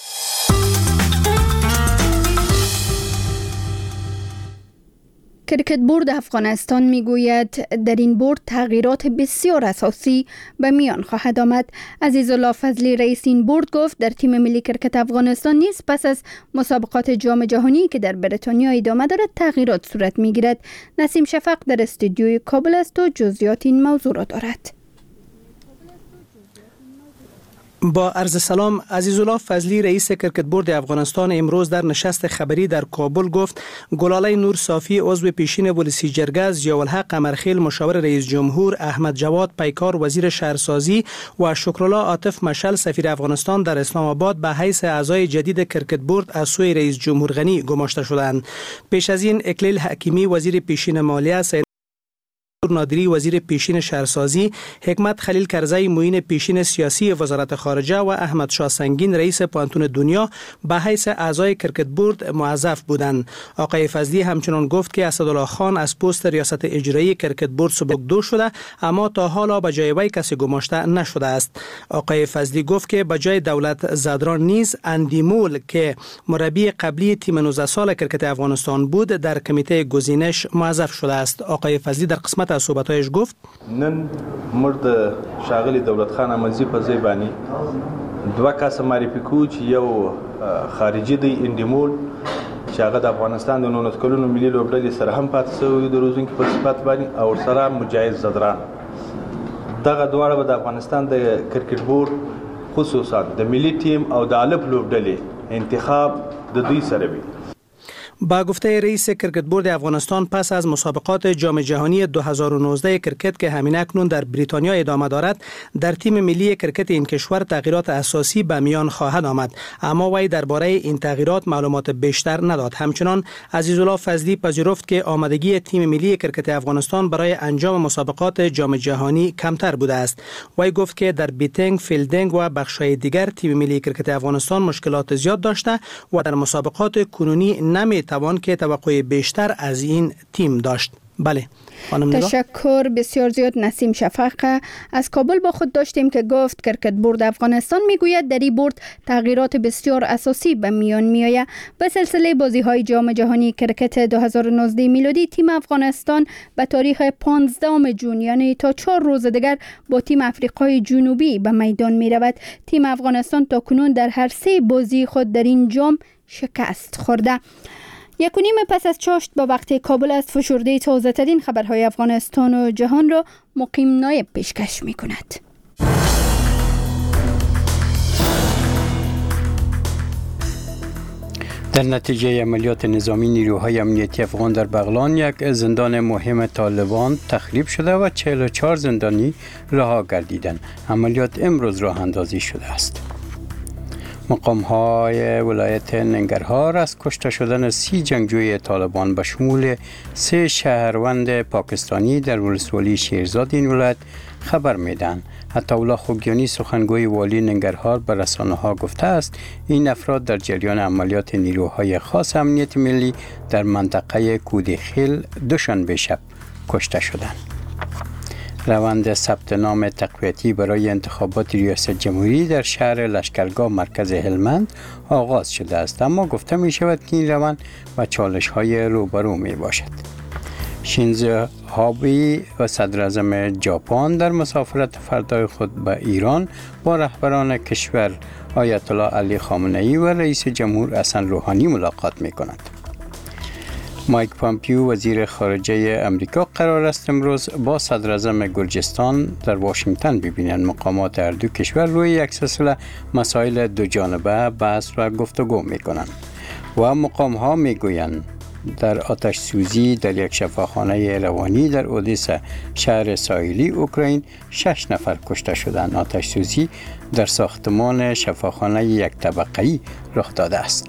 S2: کرکت بورد افغانستان میگوید در این بورد تغییرات بسیار اساسی به میان خواهد آمد. عزیزالله فضلی رئیس این بورد گفت در تیم ملی کرکت افغانستان نیز پس از مسابقات جام جهانی که در بریتانیا ادامه دارد تغییرات صورت میگیرد. نسیم شفق در استودیوی کابل است و جزئیات این موضوع را دارد.
S17: با عرض سلام، عزیزالله فضلی رئیس کرکت بورد افغانستان امروز در نشست خبری در کابل گفت گلاله نور صافی عضو پیشین ولسی جرگه، ضیاءالحق قمرخیل مشاور رئیس جمهور، احمد جواد پیکار وزیر شهرسازی و شکرالله عاطف مشعل سفیر افغانستان در اسلام آباد به حیث اعضای جدید کرکت بورد از سوی رئیس جمهور غنی گماشته شدند. پیش از این اکلیل حکیمی وزیر پیشین مالیه، نادری وزیر پیشین شهرسازی، حکمت خلیل کرزی معین پیشین سیاسی وزارت خارجه و احمد شاه سنگین رئیس پانتون دنیا به حیث اعضای کرکت بورد موظف بودند. آقای فضلی همچنان گفت که اسدالله خان از پست ریاست اجرایی کرکت بورد سبکدو شده، اما تا حالا به جای وی کسی گماشته نشده است. آقای فضلی گفت که به جای دولت زادران نیز اندیمول که مربی قبلی تیم 19 سال کرکت افغانستان بود در کمیته گزینش موظف شده است. آقای فضلی در قسمت از صحبتایش گفت
S18: نن مرد شاغلی دولت خان امزی په ځای باندې دوه کسه معرفي کوو چې یو خارجي دی اندیمول چې هغه د افغانستان د 19 کلونو ملي لوبډلې سره هم پاتې شوی د روزونکي په صفت باندې او سره مجاهد زدران. دغه دواړه به د افغانستان د کرکټ بورډ خصوصا د ملي ټیم او د الف لوبډلې انتخاب د دوی سره وي.
S17: با گفته رئیس کرکت بورد افغانستان پس از مسابقات جام جهانی 2019 کرکت که همین اکنون در بریتانیا ادامه دارد، در تیم ملی کرکت این کشور تغییرات اساسی به میان خواهد آمد، اما وی درباره این تغییرات معلومات بیشتر نداد. همچنان عزیزالله فضلی پذیرفت که آمادگی تیم ملی کرکت افغانستان برای انجام مسابقات جام جهانی کمتر بوده است. وی گفت که در بیتینگ، فیلدینگ و بخش‌های دیگر تیم ملی کرکت افغانستان مشکلات زیاد داشته و در مسابقات کنونی نمی‌توان که توقع بیشتر از این تیم داشت. بله.
S2: تشکر بسیار زیاد. نسیم شفق از کابل با خود داشتیم که گفت کرکت بورد افغانستان میگوید در این بورد تغییرات بسیار اساسی به میان میآید. به سلسله بازی‌های جام جهانی کرکت 2019 میلادی تیم افغانستان به تاریخ 15 جون یعنی تا 4 روز دیگر با تیم آفریقای جنوبی به میدان میرود. تیم افغانستان تاکنون در هر 3 بازی خود در این جام شکست خورده. 1.5 پس از چاشت با وقت کابل است. فشرده تازه ترین خبرهای افغانستان و جهان را مقیم نایب پیشکش می کند.
S3: در نتیجه عملیات نظامی نیروهای امنیتی افغان در بغلان یک زندان مهم طالبان تخریب شده و 44 زندانی رها گردیدند. عملیات امروز راه اندازی شده است. مقام‌های ولایت ننگرهار از کشته شدن 30 جنگجوی طالبان به شمول 3 شهروند پاکستانی در ولسوالی شیرزاد این ولایت خبر میدن. عطاالله خوگیانی سخنگوی والی ننگرهار به رسانه‌ها گفته است این افراد در جریان عملیات نیروهای خاص امنیت ملی در منطقه کودخیل دوشنبه شب کشته شدند. روند ثبت نام تقویتی برای انتخابات ریاست جمهوری در شهر لشکرگاه مرکز هلمند آغاز شده است، اما گفته می شود که این روند با چالش های روبرو می باشد. شینزو آبه و صدر اعظم ژاپن در مسافرت فردای خود به ایران با رهبران کشور آیت الله علی خامنه‌ای و رئیس جمهور حسن روحانی ملاقات می کنند. مایک پامپیو وزیر خارجه امریکا قرار است امروز با صدر اعظم گرجستان در واشنگتن ببینند. مقامات هر دو کشور روی یک سلسله مسائل دو جانبه بحث و گفتگو می کنند و مقام ها می گویند در آتش سوزی در یک شفاخانه روانی در اودیسا شهر ساحلی اوکراین 6 نفر کشته شدند. آتش سوزی در ساختمان شفاخانه یک طبقه‌ای رخ داده است.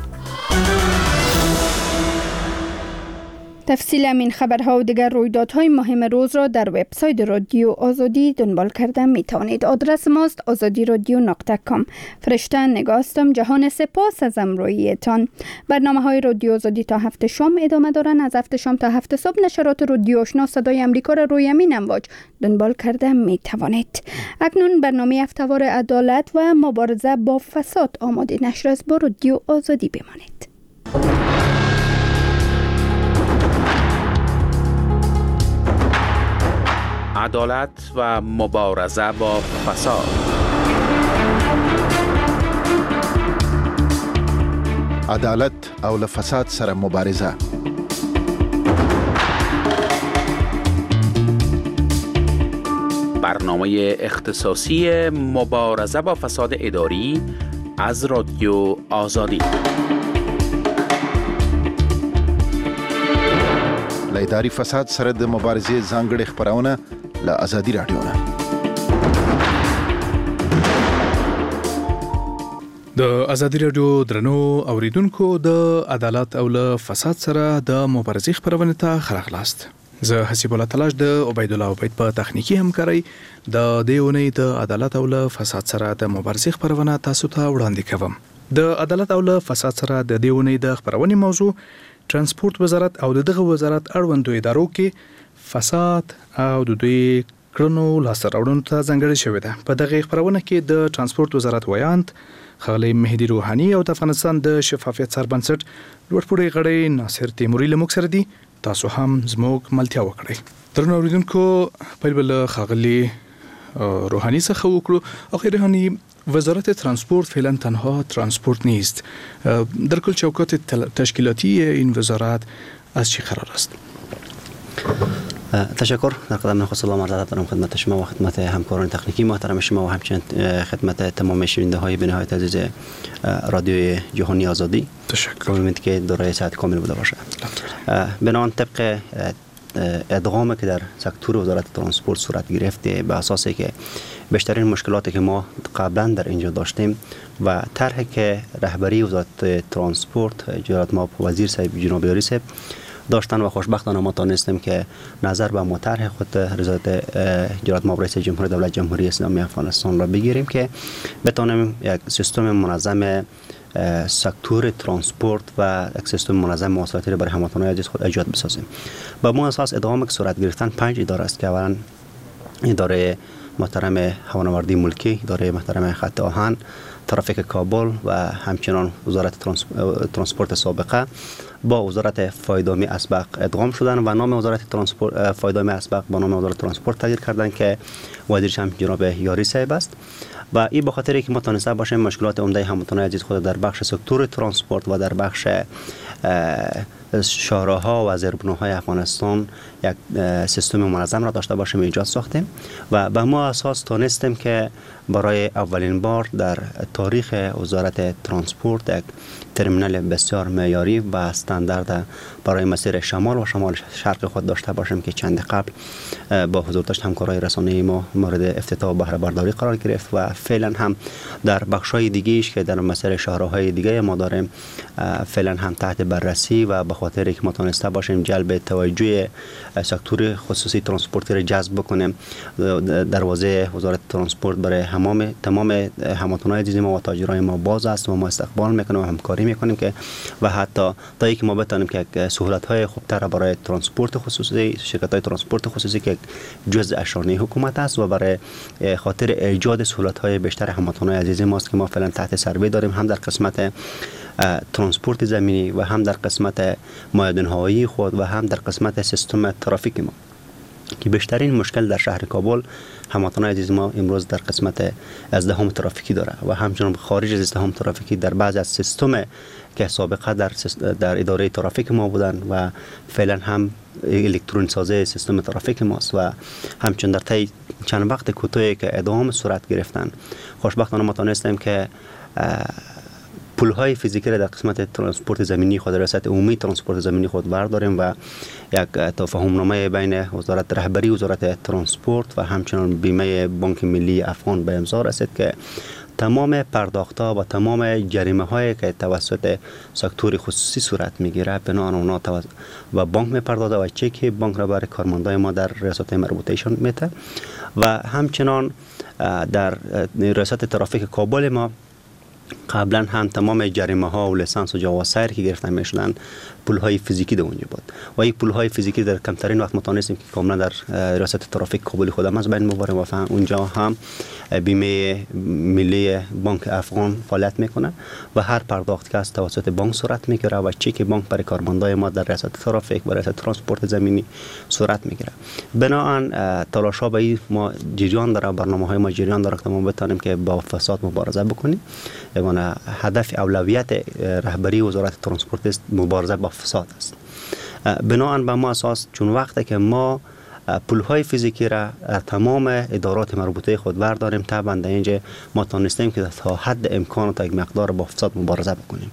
S2: تفصیل این خبرها و دیگر رویدادهای مهم روز را در وبسایت رادیو آزادی دنبال کرده می توانید. آدرس ماست azadiradyo.com. فرشته نگاستم. جهان سپاس از همراهیتان. برنامه‌های رادیو آزادی تا 7 شام ادامه دارند. از 7 شام تا 7 صبح نشرات رادیو آشنا صدای امریکا را روی همین امواج دنبال کرده می توانید. اکنون برنامه هفته‌وار عدالت و مبارزه با فساد آماده نشر است. با رادیو آزادی بمانید.
S1: عدالت و مبارزه با فساد.
S19: عدالت او له فساد سره مبارزه.
S1: برنامه اختصاصی مبارزه با فساد اداری از رادیو آزادی.
S19: له اداري فساد سره د مبارزې ځانګړي خبرونه له آزادي رادیو نه.
S20: د آزادي رادیو درنو اوریدونکو د عدالت او له فساد سره د مبارزې خبرونه ته خراغلاست. زه حسیب الله تلاش د عبید الله عبید په تخنیکی همکاري د دیونې د عدالت او له فساد سره د مبارزې خبرونه تاسو ته وړاندې کوم. د عدالت او له فساد سره د دیونې د خبرونې موضوع ترانسپورت وزارت او دغه وزارت اړوندو ادارو کې فساد او د دوی کړنو لاسته راوړنو ته ځانګړې شوې ده. په دغه خبرونه کې د ترانسپورت وزارت ویاند خالی مهدی روحانی او د افغانستان د شفافیت سربنسټ لوړپوړی غړی ناصر تیموری له موږ سره دي. تاسو هم زموږ ملتیا وکړئ. درنو اوریدونکو په بل خالی روحانی څخه وکړو. اخر روحانی وزارت ترانسپورت فعلا تنها ترانسپورت نیست. در کل چوکات تشکیلاتی این وزارت از چی قرار است؟
S21: تشکر. در قدم نخست سلام عرض ادب دارم خدمت شما و خدمت همکاران تکنیکی محترم شما و همچنین خدمت تمام شنونده های به نهایت عزیز رادیوی جهانی آزادی.
S20: تشکر.
S21: امیدوارم که دارای ساعت کامل بوده باشه. بنابراین طبق ادغامی که در سکتور وزارت ترانسپورت صورت گرفته به اساسی که بیشترین مشکلاتی که ما قبلا در اینجا داشتیم و طرحی که رهبری وزارت ترانسپورت جناب ما وزیر صاحب جناب یاری صاحب داشتن و خوشبختانه ما تانستیم که نظر به مطرح خود رضایت جناب ما رئیس جمهور دولت جمهوری اسلامی افغانستان را بگیریم که بتانیم یک سیستم منظم سکتور ترانسپورت و یک سیستم منظم مواصلاتی را برای هموطنان عزیز خود ایجاد بسازیم. با ما اساس ادغام که صورت گرفتن 5 اداره است که اولا اداره محترم هوانوردی ملکی، اداره محترم خط آهن، ترافیک کابل و همچنان وزارت ترانسپورت سابقه با وزارت فایدامی اسبق ادغام شدن و نام وزارت ترانسپورت فایدامی اسبق با نام وزارت ترانسپورت تغییر کردن که وزیرش هم جناب یاری صاحب است. و این به خاطر که ما تانسته باشیم مشکلات عمده هموطنان عزیز خود در بخش سکتور ترانسپورت و در بخش شاهراه‌ها و زیربناهای افغانستان یک سیستم منظم را داشته باشیم ایجاد ساختیم و به ما اساس تانستیم که برای اولین بار در تاریخ وزارت ترانسپورت یک ترمینال بسیار معیاری و استاندارد برای مسیر شمال و شمال شرق خود داشته باشیم که چند قبل با حضور داشت همکارای رسانه‌ای ما مورد افتتاح و بهره برداری قرار گرفت و فعلا هم در بخش‌های دیگه‌ایش که در مسیر شاهراه‌های دیگه ما داریم فعلا هم تحت بررسی و به خاطر که ما تونسته باشیم جلب توجه سکتور خصوصی ترانسپورتی را جذب بکنیم دروازه وزارت ترانسپورت برای تمام هموطنان عزیز ما و تاجرای ما باز است و ما استقبال میکنیم و همکاری میکنیم که و حتی تا اینکه ما بتونیم که سهولت‌های خوبتر برای ترانسپورت خصوصی شرکت‌های ترانسپورت خصوصی که جزء اشانه حکومت است و برای خاطر ایجاد سهولت‌های بیشتر هموطنان عزیز ماست که ما فعلا تحت سروی داریم هم در قسمت ترانسپورت زمینی و هم در قسمت مایعات هوایی خود و هم در قسمت سیستم ترافیک ما که بیشترین مشکل در شهر کابل هموطنان عزیز ما امروز در قسمت ازدحام ترافیکی داره و همچنین خارج از ازدحام ترافیکی در بعض از سیستم که سابقه در اداره ترافیک ما بودن و فعلا هم الکترونیک سازی سیستم ترافیک ماست و همچنین در طی چند وقت کوتاهی که ادغام صورت گرفتن خوشبختانه ما تونستیم که پول‌های فیزیکی را در قسمت ترانسپورت زمینی خود ریاست عمومی ترانسپورت زمینی خود برداریم و یک تفاهم‌نامه بین وزارت رهبری وزارت ترانسپورت و همچنین بیمه بانک ملی افغان به امضا رسید که تمام پرداخت‌ها و تمام جریمه‌هایی که توسط سکتور خصوصی صورت می‌گیره بنا اونا و بانک می‌پردازه و چک بانک را برای کارمندان ما در ریاست مربوطه‌شان میده و همچنین در ریاست ترافیک کابل ما قبلا هم تمام جریمه ها و لیسانس و جواز سیر که گرفته میشدن پول های فیزیکی در اونجا بود و این پول های فیزیکی در کمترین وقت متونستیم که کاملا در ریاست ترافیک کابل خودم از بین مباریم و اونجا هم بیمه ملی بانک افغان فعالیت میکنه و هر پرداخت که از توسط بانک صورت میگیره و چک بانک برای کارمندای ما در ریاست ترافیک و ریاست ترانسپورت زمینی صورت میگیره. بنابراین تلاش‌ها به ما جریان داره، برنامه‌های ما جریان داره که ما بتونیم که با فساد مبارزه بکنیم. یعنی هدف اولویت رهبری وزارت ترانسپورت است مبارزه با فساد است. بنابراین به ما اساس چون وقتی که ما پول‌های فیزیکی را تمام ادارات مربوطه خود برداریم طبعا در اینجا ما تونستیم که تا حد امکان تا یک مقدار با فساد مبارزه بکنیم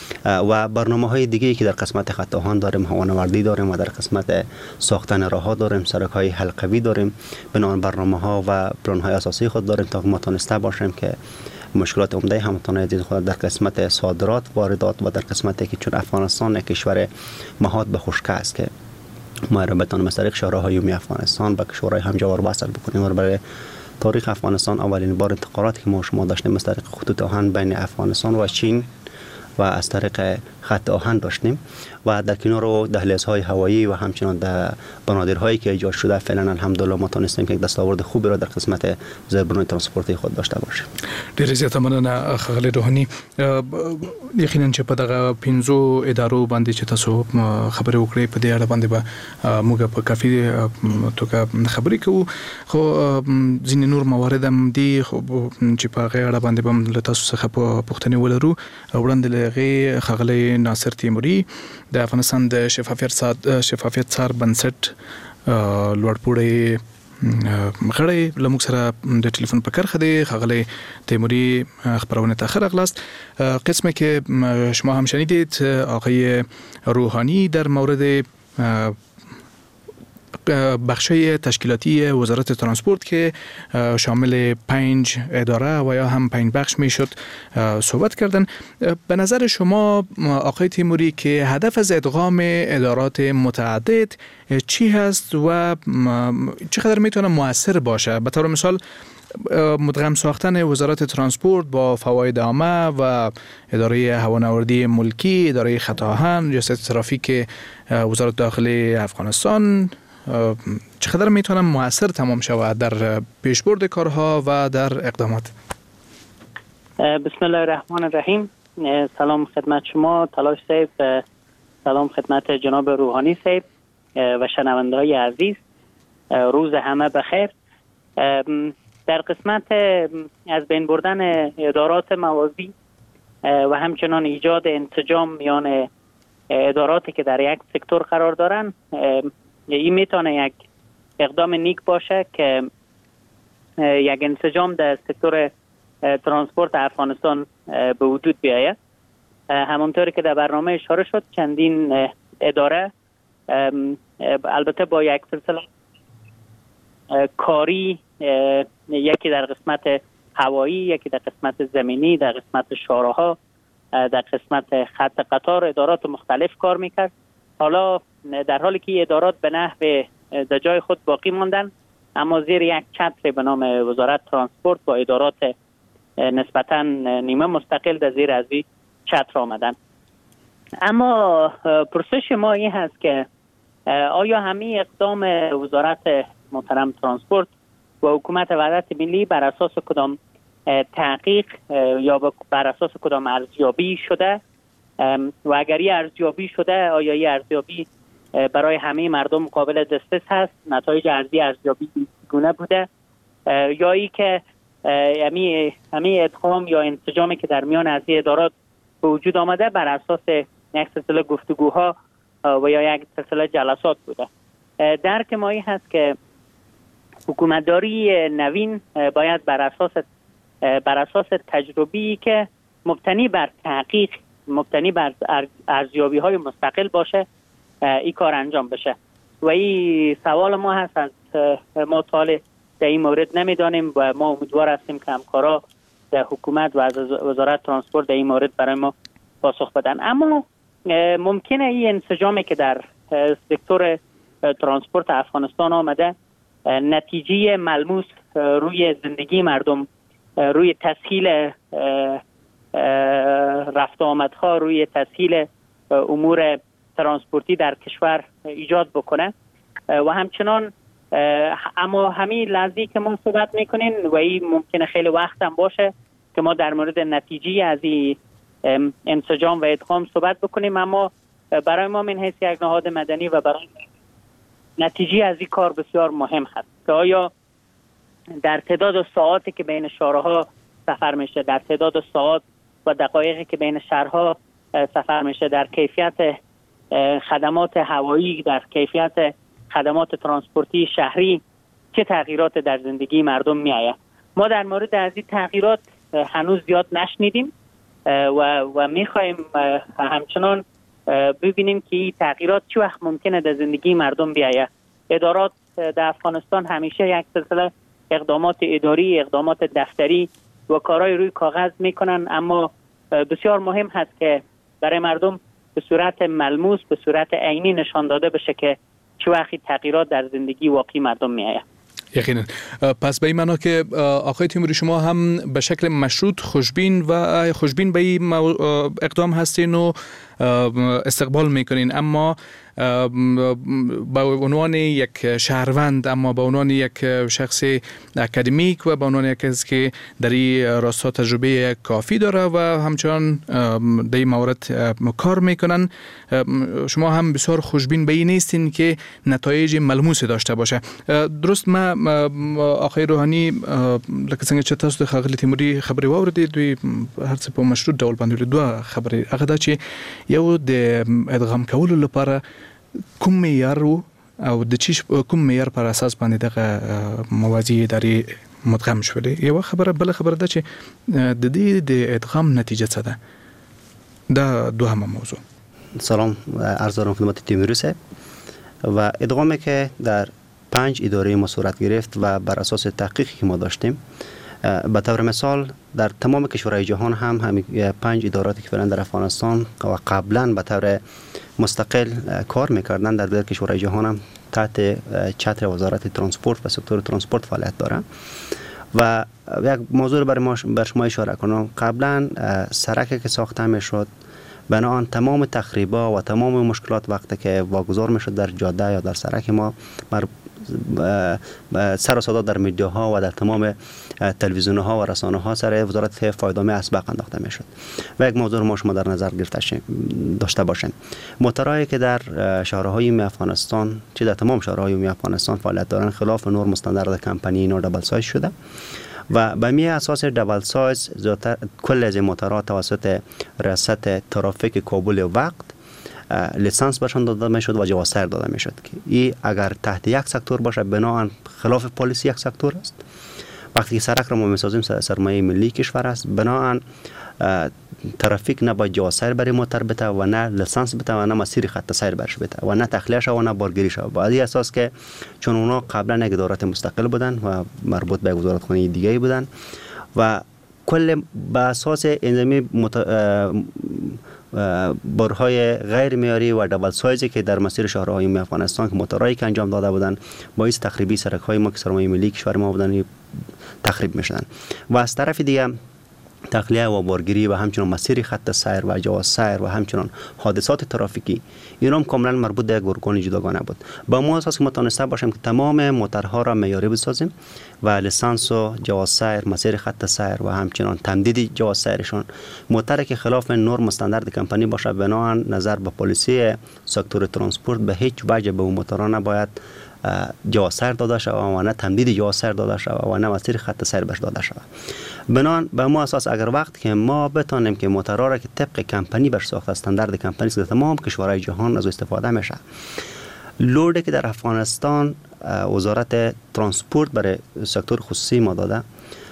S21: و برنامه‌های دیگه‌ای که در قسمت خط آهن داریم، هوانوردی داریم و در قسمت ساختن راه‌ها داریم، سرک‌های حلقوی داریم، بنابراین برنامه‌ها و پلان‌های اساسی خود داریم تا ما تونسته باشیم که مشکلات عمده هموطنان عزیز خود در قسمت صادرات، واردات و در قسمتی که چون افغانستان یک کشور مهاد به خشکی است که ما را بتونیم از طریق شاهراهای عمومی افغانستان به کشورهای همجوار وصل بکنیم و برای تاریخ افغانستان اولین بار انتقالاتی که ما شما داشتیم از طریق خطوط آهن بین افغانستان و چین و از طریق خط آهن داشتیم و در کنار دهلیزهای هوایی و همچنان در بنادرهایی که ایجاد شده فعلا الحمدلله ما تونستیم که یک دستاورد خوبی را در قسمت زیربنای ترانسپورتی خود داشته باشیم.
S20: ډیر زیاته مننه ښاغلی روحاني. یقینا چې په دغه 15 ادارو باندې چې تاسو خبرې وکړې په دې اړه باندې به موږ په کافي توګه خبرې کوو خو ځینې نور موارد هم دي چې په هغه اړه باندې به له تاسو څخه پوښتنې ولرو. وړاندې له هغې ښاغلی ناصر تیموري د افغانستان د شفافیت څار بنسټ لوړپوړی غړی لموږ سره د ټلیفون په کرخه دی خغلی تیموری خبرونه تاخر اغلاست قسمه که شما هم شنیدید آقای روحانی در مورد بخشای تشکیلاتی وزارت ترانسپورت که شامل 5 اداره و یا هم 5 بخش می شد صحبت کردن. به نظر شما آقای تیموری که هدف از ادغام ادارات متعدد چی هست و چقدر میتونه مؤثر باشه؟ به طور مثال مدغم ساختن وزارت ترانسپورت با فواید عامه و اداره هوانوردی ملکی، اداره خط آهن، ریاست ترافیک وزارت داخلی افغانستان چقدر میتونه مؤثر تمام شود در پیشبرد کارها و در اقدامات؟
S4: بسم الله الرحمن الرحیم. سلام خدمت شما تلاش صاحب، سلام خدمت جناب روحانی صاحب و شنونده های عزیز. روز همه بخیر. در قسمت از بین بردن ادارات موازی و همچنان ایجاد انسجام میان اداراتی که در یک سکتور قرار دارن، این میتونه یک اقدام نیک باشه که یک انسجام در سکتور ترانسپورت افغانستان به وجود بیاید. همونطوری که در برنامه اشاره شد چندین اداره البته با یک سلسله کاری، یکی در قسمت هوایی، یکی در قسمت زمینی، در قسمت شاهراها، در قسمت خط قطار ادارات مختلف کار میکرد. حالا در حالی که ادارات به نحو در جای خود باقی ماندن، اما زیر یک چتر به نام وزارت ترانسپورت با ادارات نسبتاً نیمه مستقل در زیر از این چتر آمدن. اما پرسش ما این هست که آیا همه اقدام وزارت محترم ترانسپورت و حکومت وحدت ملی بر اساس کدام تحقیق یا بر اساس کدام ارزیابی شده و اگر این ارزیابی شده آیا این ارزیابی برای همه مردم قابل دسترس هست؟ نتایج ارزیابی گونه بوده یا ای که همه ادغام یا انسجامی که در میان از ادارات به وجود آمده بر اساس یک سلسله گفتگوها و یا یک سلسله جلسات بوده؟ درک ما این هست که حکومتداری نوین باید بر اساس تجربی که مبتنی بر تحقیق، مبتنی بر ارزیابی های مستقل باشه این کار انجام بشه. و این سوال ما هست، از ما سوال در این مورد نمیدانیم و ما امیدوار هستیم که همکارا در حکومت و از وزارت ترانسپورت در این مورد برای ما پاسخ بدن. اما ممکنه این انسجامی که در سکتور ترانسپورت افغانستان آمده نتیجه ملموس روی زندگی مردم، روی تسهیل رفت آمدها، روی تسهیل امور ترانسپورتی در کشور ایجاد بکنه و همچنان اما همین لحظه‌ای که ما صحبت میکنین و این ممکنه خیلی وقت هم باشه که ما در مورد نتیجه از این انسجام و ادغام صحبت بکنیم، اما برای ما من حیث یک نهاد مدنی و برای نتیجه از این کار بسیار مهم هست که آیا در تعداد ساعاتی که بین شهرها سفر میشه، در تعداد ساعات و دقایقی که بین شهرها سفر میشه، در کیفیت خدمات هوایی، در کیفیت خدمات ترانسپورتی شهری چه تغییرات در زندگی مردم میآید. ما در مورد از این تغییرات هنوز زیاد نشنیدیم و میخوایم همچنان ببینیم که این تغییرات چه وقت ممکنه در زندگی مردم بیاید. ادارات در افغانستان همیشه یک سلسله اقدامات اداری، اقدامات دفتری و کارهای روی کاغذ میکنن، اما بسیار مهم هست که برای مردم به صورت ملموس، به صورت عینی نشان داده بشه که چه وقتی تغییرات در زندگی واقعی مردم میآید.
S20: یقینا. پس به این معنا که آقای تیموری شما هم به شکل مشروط خوشبین به این اقدام هستین و استقبال میکنین، اما به عنوان یک شهروند، اما به عنوان یک شخص اکادمیک و به عنوان یک کسی که در این راستا تجربه کافی داره و همچنان در این مورد کار میکنن، شما هم بسیار خوشبین به این نیستین که نتایج ملموس داشته باشه. درست؟ ما آقای روحانی لکه څنګه چې تاسو د ښاغلي تیموري خبرې واوریدې، دوی هر څه په مشروط ډول باندې دوه خبرې هغه دا چې یو د ادغام کولو لپاره کوم معیار او د چی کوم معیار پر اساس باندې دغه موازی اداري مدغم شولې. یو خبره بل خبره ده چې د دې د ادغام نتیجه څه ده؟ دا دوهمه موضوع.
S21: سلام عرض دارم خدمت تیموری صاحب. و ادغامی که در 5 اداره ما صورت گرفت و بر اساس تحقیقی که ما داشتیم، به طور مثال در تمام کشورهای جهان هم همین 5 اداراتی که فعلا در افغانستان و قبلا به طور مستقل کار میکردن در دیگر کشورهای جهان هم تحت چتر وزارت ترانسپورت و سکتور ترانسپورت فعالیت دارن. و یک موضوع بر شما اشاره کنم، قبلا سرکی که ساخته میشد بنابراین تمام تخریبا و تمام مشکلات وقتی که واگذار میشد در جاده یا در سرک ما سر و صدا در میدیاها و در تمام تلویزیون‌ها و رسانه‌ها سر وزارت فایدامه اسبق انداخته میشد. و یک موضوع ما شما در نظر داشته باشیم، موتورایی که در شهرهای عمومی افغانستان چه در تمام شهرهای عمومی افغانستان فعالیت دارند خلاف نرم استاندارد کمپانی اینا دبل سایز شده و به می اساس دبل سایز کل از موتورها توسط ریاست ترافیک کابل وقت لیسانس برشان داده میشد و جواز سیر داده میشد که این اگر تحت یک سکتور باشه بناهن خلاف پالیسی یک سکتور است. وقتی که سرک را ما میسازیم سرمایه ملی کشور است، بناهن ترافیک نباید جواز سیر برای موتور بده و نه لیسانس بده و نه مسیر خط سیر برش بده و نه تخلیه شود و نه بارگیری شود. با این اساس که چون اونا قبلا یک ادارات مستقل بودن و مربوط به وزارت خانه دیگه بودن و کل به اساس انظامی بارهای غیر معیاری و دبل سایزی که در مسیر شهرهای عمومی افغانستان که موتورایی که انجام داده بودند باعث تخریبی سرک‌های ما که سرمایه ملی کشور ما بودن تخریب می‌شدند. و از طرف دیگه تخلیه و بارگیری و همچنان مسیر خط سیر و جواز سیر و همچنان حادثات ترافیکی اینا هم کاملا مربوط به یک ارگان جداگانه بود. با ما اساس که متوانسته باشیم که تمام موتورها را معیاری بسازیم و لیسانس و جواز سیر، مسیر خط سیر و همچنان تمدید جواز سیرشان، موتوری که خلاف نرم استاندارد کمپانی باشه بناهن نظر به پالیسی سکتور ترانسپورت به هیچ وجه به اون موتورها نباید جواز سیر داده شود و نه تمدید جواز سیر داده شود و نه مسیر خط سیر بهش داده شود. بنان به ما اساس اگر وقت که ما بتانیم که موتورها را که طبق کمپانی بر ساخته استاندارد کمپانی در تمام کشورهای جهان از استفاده میشه، لودی که در افغانستان وزارت ترانسپورت برای سکتور خصوصی ما داده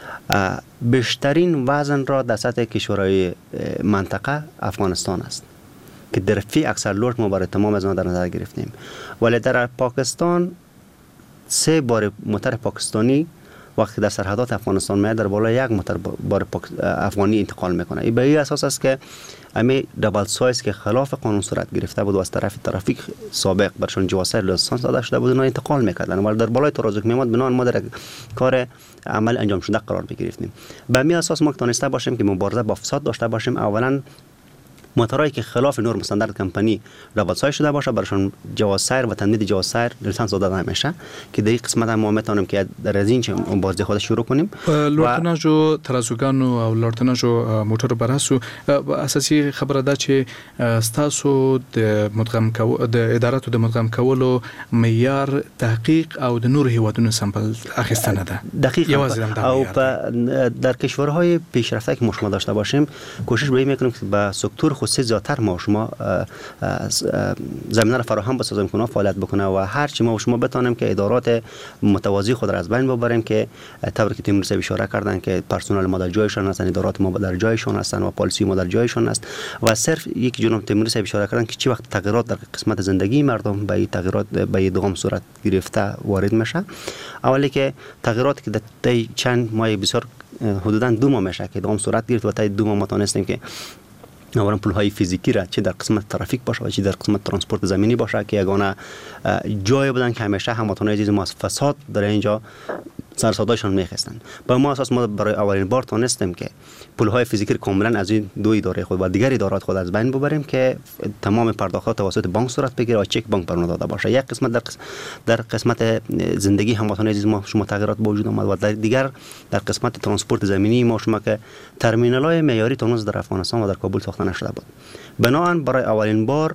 S21: بیشترین وزن را در سطح کشورهای منطقه افغانستان است که در فی اکثر لود ما برای تمام از آن در نظر گرفتیم. ولی در پاکستان 3 بار موتور پاکستانی وقتی در سرحدات افغانستان میاد در بالای یک موتور بار افغانی انتقال میکنه. این به این اساس است که امی دبل سایز که خلاف قانون صورت گرفته بود و از طرف ترافیک سابق برشان جواز سیر لیسانس داده شده بود، اونا انتقال میکردن ولی در بالای ترازو که میاد بنان ما در کار عمل انجام شده قرار بگرفتیم. به می اساس ما تونسته باشیم که مبارزه با فساد داشته باشیم. اولا موتورایی که خلاف نرم استاندارد کمپانی دبل سایز شده باشه برشان جواز سیر و تمدید جواز سیر لیسانس داده نمیشه که در این قسمت هم ما میتونیم که در از این مبارزه خود شروع کنیم.
S20: لورتناژ و ترازوګانو او لورتناژ او موټر براسو اساسي خبره ده چې ستاسو د مدغم کول د اداراتو د مدغم کولو معیار تحقیق او د نور هیوادونو سامپل اخیستنه ده.
S21: دقیقاً. او در کشورهای پیشرفته که ما شما داشته باشیم کوشش به این میکنیم که با سکتور خصوصی زیادتر ما شما زمینه را فراهم بسازیم که اونا فعالیت بکنه و هر چی ما و شما بتانیم که ادارات متوازی خود را از بین ببریم که طوری که تیمور صاحب اشاره کردن که پرسنل ما در جایشان هستن، ادارات ما در جایشان هستن و پالیسی ما در جایشان است و صرف یک جناب تیمور صاحب اشاره کردن که چی وقت تغییرات در قسمت زندگی مردم به تغییرات به ادغام صورت گرفته وارد میشه. اولی که تغییراتی که در چند ماه بسیار حدوداً 2 ماه میشه که ادغام صورت گرفت و تا 2 ماه ما تونستیم که اولا پولهای فیزیکی را چه در قسمت ترافیک باشه و چه در قسمت ترانسپورت زمینی باشه که یگانه جای بودن که همیشه هموطنان عزیز ما از فساد در اینجا سرسادایشان میخستن. با ما اساس ما برای اولین بار تونستیم که پولهای فیزیکی کاملا از این 2 اداره خود و دیگر ادارات خود از بین ببریم که تمام پرداختات توسط بانک صورت بگیره و چک بانک بر داده باشه. یک قسمت در قسمت زندگی هموطنان عزیز ما شما تغییرات به وجود آمد و در دیگر در قسمت ترانسپورت زمینی ما شما که ترمینال‌های معیاری تونس در افغانستان و در کابل ساخته نشده بود. بنابراین برای اولین بار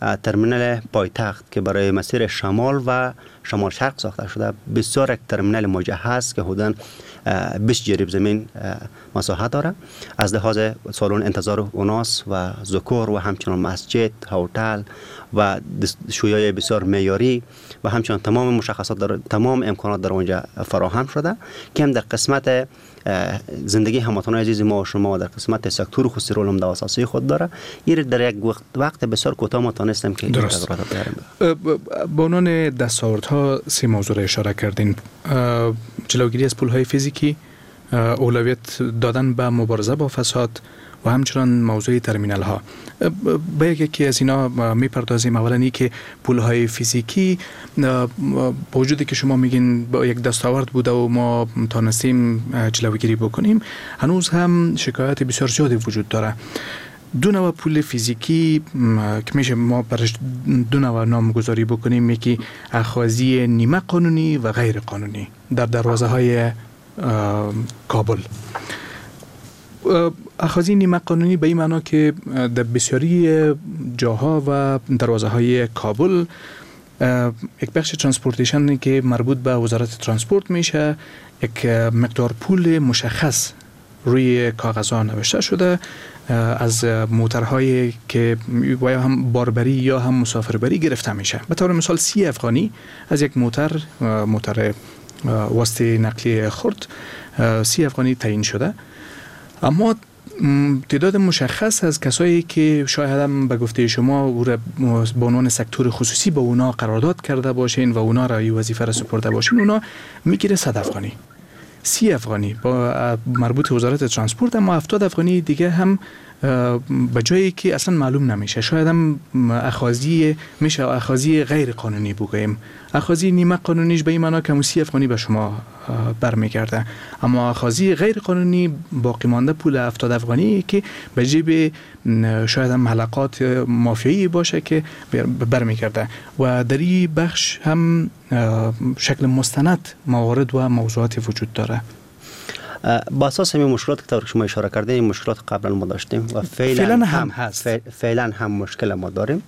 S21: ترمینال پایتخت که برای مسیر شمال و شمال شرق ساخته شده بسیار یک ترمینال مجهز که حدوداً 20 جریب زمین مساحت داره. از لحاظ سالن انتظار اوناس و ذکر و همچنان مسجد، هتل و شویای بسیار معیاری و همچنان تمام مشخصات تمام امکانات در اونجا فراهم شده که هم در قسمت زندگی هموطنان عزیز ما و شما و در قسمت سکتور خصوصی رول عمده و اساسی خود داره. این در یک وقت بسیار کوتاه ما تونستیم که
S20: درست. به عنوان دستاوردها 3 موضوع را اشاره کردین: جلوگیری از پولهای فیزیکی، اولویت دادن به مبارزه با فساد و همچنان موضوع ترمینال ها. به یکی از اینا میپردازیم. اولا که پولهای فیزیکی با وجودی که شما میگین با یک دستاورد بوده و ما تونستیم جلوگیری بکنیم، هنوز هم شکایت بسیار زیادی وجود داره. 2 نوع پول فیزیکی که میشه ما برش 2 نوع نامگذاری بکنیم: یکی اخاذی نیمه قانونی و غیر قانونی در دروازه های کابل. اخاذی نیمه قانونی به این معنا که در بسیاری جاها و دروازه های کابل یک بخش ترانسپورتیشن که مربوط به وزارت ترانسپورت میشه، یک مقدار پول مشخص روی کاغذها نوشته شده از موترهایی که یا هم باربری یا هم مسافربری گرفته میشه. به طور مثال 30 افغانی از یک موتر واسطه نقلیه خرد 30 افغانی تعیین شده. اما تعداد مشخص از کسایی که شاید هم به گفته شما او را به عنوان سکتور خصوصی با اونا قرارداد کرده باشین و اونا را این وظیفه را سپرده باشین، اونا میگیره 100 افغانی، 30 افغانی با مربوط وزارت ترانسپورت، اما 70 افغانی دیگه هم به جایی که اصلا معلوم نمیشه. شاید هم اخاذی میشه اخاذی غیر قانونی بگوییم. اخاذی نیمه قانونیش به این معنا که 30 افغانی به شما برمیگرده، اما اخاذی غیر قانونی باقی مانده پول 70 افغانی که به جیب شاید هم حلقات مافیایی باشه که برمیگرده. و در این بخش هم شکل مستند موارد و موضوعات وجود داره.
S21: با اساس همین مشکلات که طور شما اشاره کردین، این مشکلات قبلا ما داشتیم و فعلا هم هست. فعلا هم مشکل ما داریم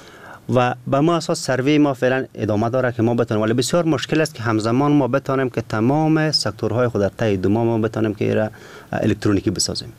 S21: و به ما اساس سروی ما فعلا ادامه داره که ما بتونیم، ولی بسیار مشکل است که همزمان ما بتونیم که تمام سکتورهای خود در تای دما ما بتونیم که ایرا الکترونیکی بسازیم.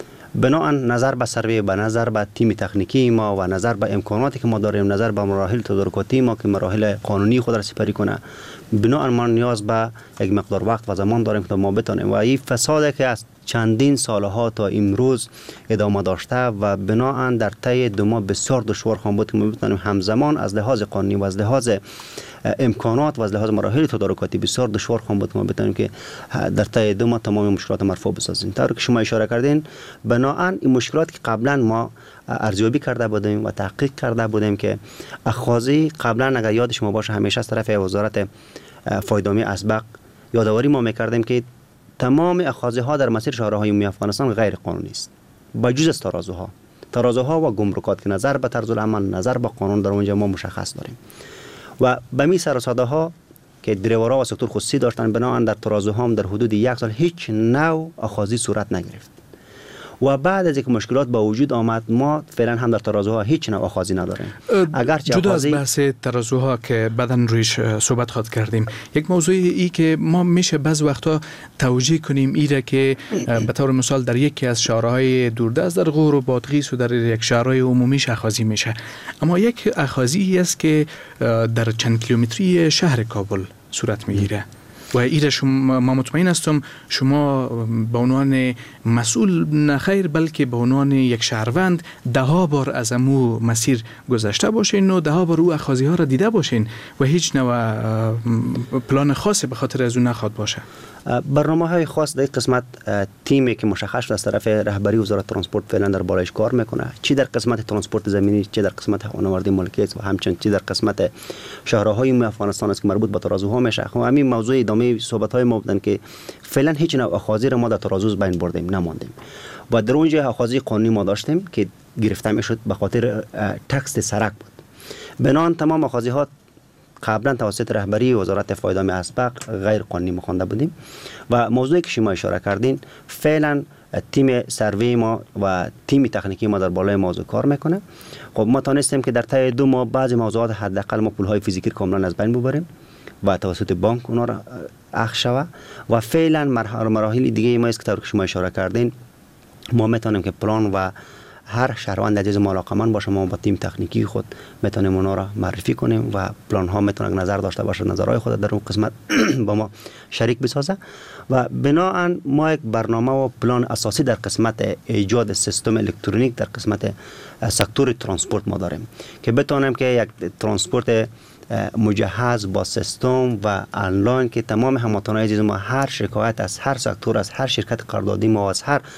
S21: بناهن نظر به سروی، به نظر به تیم تکنیکی ما و نظر به امکاناتی که ما داریم، نظر به مراحل تدارکاتی ما که مراحل قانونی خود را سپری کنه، بناهن ما نیاز به یک مقدار وقت و زمان داریم که ما بتونیم. و این فسادی که از چندین سالها تا امروز ادامه داشته و بناهن در طی دما بسیار دشوار خواهد بود که ما بتونیم همزمان از لحاظ قانونی و از لحاظ امکانات و از لحاظ مراحل تدارکاتی بسیار دشوار خواهد بود که ما بتونیم که در طی دما تمام مشکلات مرفوع بسازیم. طوری که شما اشاره کردین، بناهن این مشکلات که قبلا ما ارزیابی کرده بودیم و تحقیق کرده بودیم که اخاذی قبلا اگر یاد شما باشه همیشه از طرف وزارت فایدامی اسبق یادآوری ما میکردیم که تمام اخاذی ها در مسیر شهرهای عمومی افغانستان غیر قانونی است، بجز از ترازوها و گمرکات که نظر به طرز العمل، نظر به قانون در اونجا ما مشخص داریم. و به می سر و ساده ها که دریورا و سکتور خصوصی داشتن، بناهن در ترازوها هم در حدود 1 سال هیچ نوع اخاذی صورت نگرفت. و بعد از اینکه مشکلات با وجود آمد، ما فعلا هم در ترازوها هیچ نوع اخاذی نداریم.
S20: جدا از بحث ترازوها که بعداً رویش صحبت خواهد کردیم، یک موضوع ای که ما میشه بعض وقتا توجیه کنیم ایره که به طور مثال در یکی از شهرهای دوردست در غور و بادغیس و در یک شهرهای عمومی اخاذی میشه، اما یک اخاذی است که در چند کیلومتری شهر کابل صورت میگیره و ایره ما مطمئن هستم شما به عنوان مسئول نخیر بلکه به عنوان یک شهروند 10 بار از امو مسیر گذشته باشین و 10 بار او اخاذی ها را دیده باشین و هیچ نوع پلان خاصی به خاطر از اون نخواد باشه.
S21: برنامه های خاص در قسمت تیمی که مشخص شده از طرف رهبری وزارت ترانسپورت فعلا در بالایش کار میکنه، چی در قسمت ترانسپورت زمینی، چی در قسمت هوانوردی ملکیت و همچنین چی در قسمت شهرهای عمومی افغانستان است که مربوط به ترازوها میشه. خب همین موضوع ادامه صحبت های ما بودن که فعلا هیچ نوع اخاذی را ما در ترازو بین بردیم نماندیم و در اونجا اخاذی قانونی ما داشتیم که گرفته میشد به خاطر تکس سرک بود. بنان تمام اخاذی ها قبلا توسط رهبری وزارت فایدامی اسبق غیر قانونی خوانده بودیم و موضوعی که شما اشاره کردین فعلا تیم سروی ما و تیم تکنیکی ما در بالای موضوع کار میکنه. خب ما تونستیم که در طی 2 ماه بعضی موضوعات حداقل ما پولهای فیزیکی کاملا از بین ببریم و توسط بانک اونا را اخذ شود و فعلا مراحل دیگه ما است که طور که شما اشاره کردین ما میتونیم که پلان و هر شهروند عزیز ما علاقه‌مند باشه ما با تیم تکنیکی خود میتونیم اونا را معرفی کنیم و پلان ها میتونه نظر داشته باشه، نظرهای خود در اون قسمت با ما شریک بسازه و بناهن ما یک برنامه و پلان اساسی در قسمت ایجاد سیستم الکترونیک در قسمت سکتور ترانسپورت ما داریم که بتونیم که یک ترانسپورت مجهز با سیستم و آنلاین که تمام هموطنان عزیز ما هر شکایت از هر سکتور از هر شرکت قراردادی ما از هر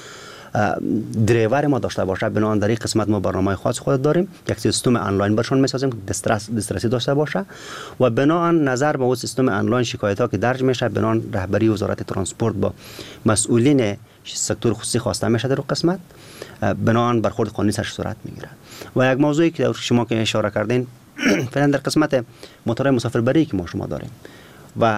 S21: دریور ما داشته باشه بنابراین در این قسمت ما برنامه خاص خود داریم، یک سیستم آنلاین برشون میسازیم که دسترسی داشته باشه و بنابراین نظر به اون سیستم آنلاین شکایت ها که درج میشه بنابراین رهبری وزارت ترانسپورت با مسئولین سکتور خصوصی خواسته میشه در اون قسمت بنابراین برخورد قانونی سرش صورت میگیره. و یک موضوعی که شما که اشاره کردین فعلا در قسمت موتورهای مسافربری که ما شما داریم و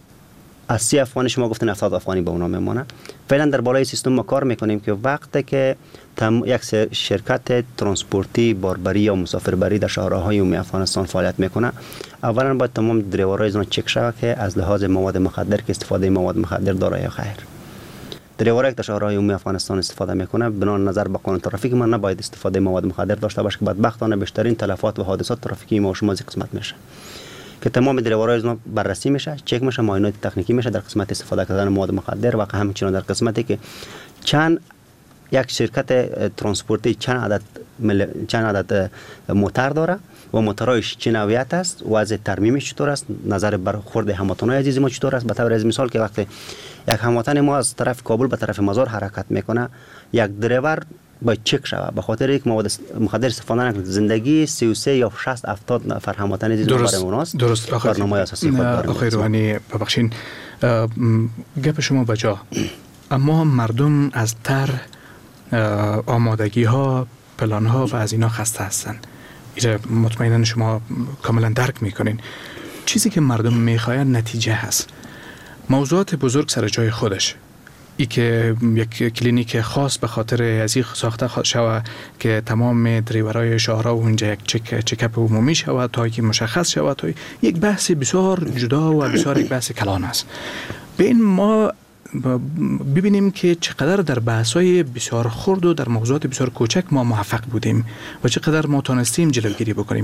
S21: از 30 افغانی شما گفتن 70 افغانی به اونا میمونه. فعلا در بالای سیستم ما کار میکنیم که وقتی که یک شرکت ترانسپورتی باربری یا مسافربری در شهرهای عمومی افغانستان فعالیت میکنه اولا باید تمام دریورای از اون چک شود که از لحاظ مواد مخدر که استفاده مواد مخدر داره یا خیر. دریورایی که در شهرهای عمومی افغانستان استفاده میکنه بنا نظر به قانون ترافیک ما نباید استفاده مواد مخدر داشته باشه که بدبختانه بیشترین تلفات و حادثات ترافیکی ما شما از قسمت میشه که تمام دریورای از بررسی میشه، چک میشه، معاینات تکنیکی میشه در قسمت استفاده کردن مواد مخدر و همچنین در قسمتی که چند یک شرکت ترانسپورتی چند عدد موتر داره و موترایش چه نوعیت است و از ترمیمش چطور است، نظر برخورد هموطنان عزیز ما چطور است. به طور از مثال که وقتی یک هموطن ما از طرف کابل به طرف مزار حرکت میکنه یک دریور باید چک شود به خاطر یک مواد مخدر استفاده نکنه. زندگی 33 یا 60 70 نفر هموطن عزیز ما برای اوناست.
S20: درست.
S21: برنامه اساسی خود داریم.
S20: آقای روحانی ببخشید گپ شما بجا، اما مردم از آمادگی ها پلان ها و از اینا خسته هستن. اینجا مطمئنا شما کاملا درک میکنین. چیزی که مردم میخواین نتیجه هست. موضوعات بزرگ سر جای خودش، ای که یک کلینیک خاص به خاطر از این ساخته شود که تمام دریورای شهرها و اونجا یک چکاپ عمومی شود تا که مشخص شود، تا یک بحث بسیار جدا و بسیار یک بحث کلان است. به این ما ببینیم که چقدر در بحث‌های بسیار خرد و در موضوعات بسیار کوچک ما موفق بودیم و چقدر ما تونستیم جلوگیری بکنیم.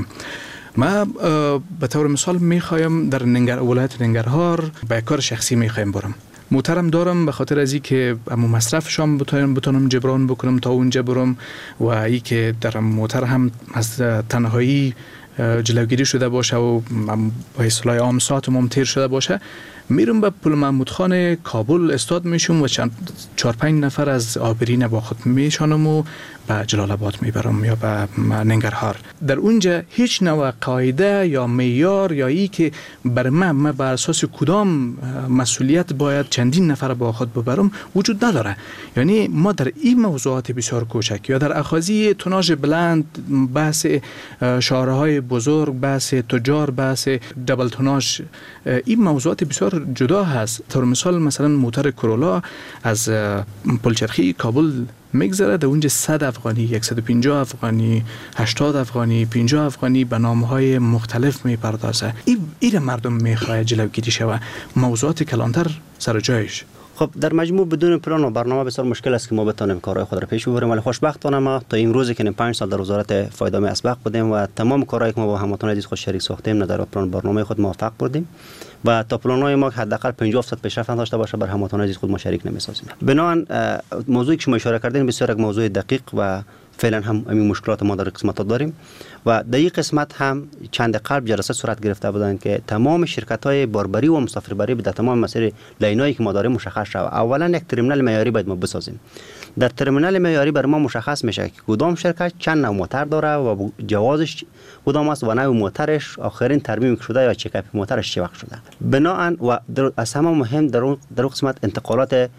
S20: ما به طور مثال میخوایم در ولایت ننگرهار به کار شخصی میخوایم برم. موترم دارم به خاطر از که امو مصرفشام بتونم جبران بکنم تا اونجا برم و ای که در موتر هم از تنهایی جلوگیری شده باشه و با اصطلاح عام ساعتم تیر شده باشه. میرم به پل محمود خان کابل استاد میشم و 4-5 نفر از آبرین با خود میشانم و به جلال آباد میبرم یا به ننگرهار. در اونجا هیچ نوع قاعده یا معیار یا ای که بر من بر اساس کدام مسئولیت باید چندین نفر با خود ببرم وجود نداره. یعنی ما در این موضوعات بسیار کوچک یا در اخاذی توناژ بلند، بحث شهرهای بزرگ، بحث تجار، بحث دبل توناژ، این موضوعات بسیار جدا هست. طور مثلا موتر کرولا از پلچرخی کابل میگذره در اونجا 100 افغانی، 150 افغانی، 80 افغانی، 50 افغانی به نامهای مختلف میپردازه. این مردم میخواد جلوگیری شود. موضوعات کلانتر سر جایش.
S21: خب در مجموع بدون پلان و برنامه بسیار مشکل است که ما بتونیم کارهای خود را پیش ببریم، ولی خوشبختانه ما تا امروز که 5 سال در وزارت فایده اسبق بودیم و تمام کارهایی که ما با هموطنان عزیز خود شریک ساختیم در پلان برنامه خود موفق بودیم و تا پلان‌های ما حداقل 50% پیشرفت داشته باشه بر هموطنان عزیز خود ما شریک نمی‌سازیم. بنابراین موضوعی که شما اشاره کردین بسیار یک موضوع دقیق و فعلا هم همین مشکلات ما در قسمت داریم و در این قسمت هم چند قلب جلسه صورت گرفته بودند که تمام شرکت‌های باربری و مسافربری به تمام مسیر لاینایی که ما داریم مشخص شود. اولا یک ترمینال معیاری باید ما بسازیم. در ترمینال معیاری بر ما مشخص میشه که کدام شرکت چند نوع موتر داره و جوازش کدام است و نوع موترش آخرین ترمیم شده یا چکاپ موترش چه وقت شده. بناهن و از همه مهم در قسمت انتقالات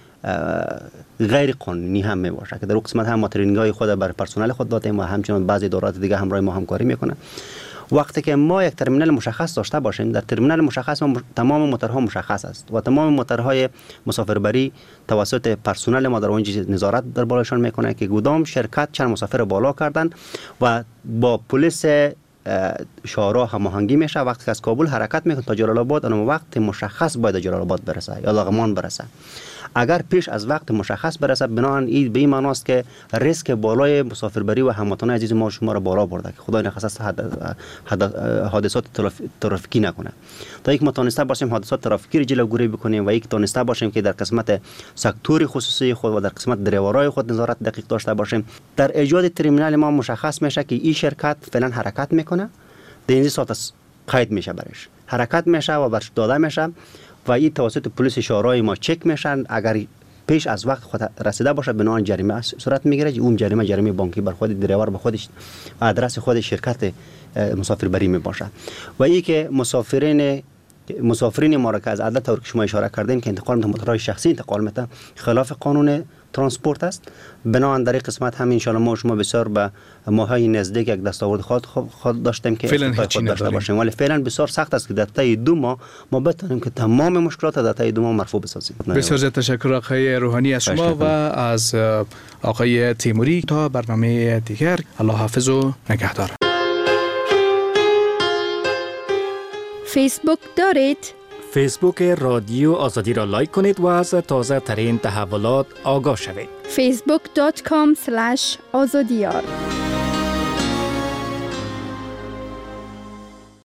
S21: غیر قانونی هم می باشه که در اون قسمت هم ما ترینینگ‌های خود بر پرسنل خود دادیم و همچنین بعضی ادارات دیگه همراه ما همکاری میکنه وقتی که ما یک ترمینال مشخص داشته باشیم، در ترمینال مشخص ما تمام موتورها مشخص است و تمام موتورهای مسافربری توسط پرسنل ما در اونجا نظارت در بالاشان میکنه که کدام شرکت چند مسافر بالا کردن و با پلیس شهرها هماهنگی میشه. وقتی که از کابل حرکت میکنه تا جلال آباد، اون وقت مشخص باید جلال آباد برسه یا لغمان برسه. اگر پیش از وقت مشخص برسه، بنابراین این به این معنی است که ریسک بالای مسافربری و هموطنان عزیز ما شما را بالا برده که خدای نخواست حادثات ترافیکی نکنه. تا یک ما تانسته باشیم حادثات ترافیکی را جلوگیری بکنیم و یک تانسته باشیم که در قسمت سکتور خصوصی خود و در قسمت دریورای خود نظارت دقیق داشته باشیم. در ایجاد ترمینال ما مشخص میشه که این شرکت فعلا حرکت میکنه، در این ساعت قید میشه برش، حرکت میشه و برش داده میشه و این توسط پلیس شهرهای ما چک میشن. اگر پیش از وقت خود رسیده باشه، بنابراین جریمه صورت میگیره. اون جریمه بانکی بر خود دریور به خودش آدرس خود شرکت مسافربری می باشه. و این که مسافرین ما را که از عدد طور که شما اشاره کردین که انتقال میتونه موتورهای شخصی انتقال میتونه خلاف قانون ترانسپورت است. بنابراین در این قسمت هم ان شاء الله ما شما بسیار به ماهای نزدیک یک دستاورد خود داشتیم که خود داشته باشیم، ولی فعلا بسیار سخت است که در طی 2 ماه ما بتونیم که تمام مشکلات در طی 2 ماه مرفوع بسازیم.
S20: بسیار تشکر آقای روحانی از شما و از آقای تیموری. تا برنامه دیگر، الله حافظ و نگهدار.
S2: فیسبوک دارید؟
S11: فیسبوک رادیو آزادی را لایک کنید و از تازه ترین تحولات آگاه شوید.
S2: facebook.com/azadiyar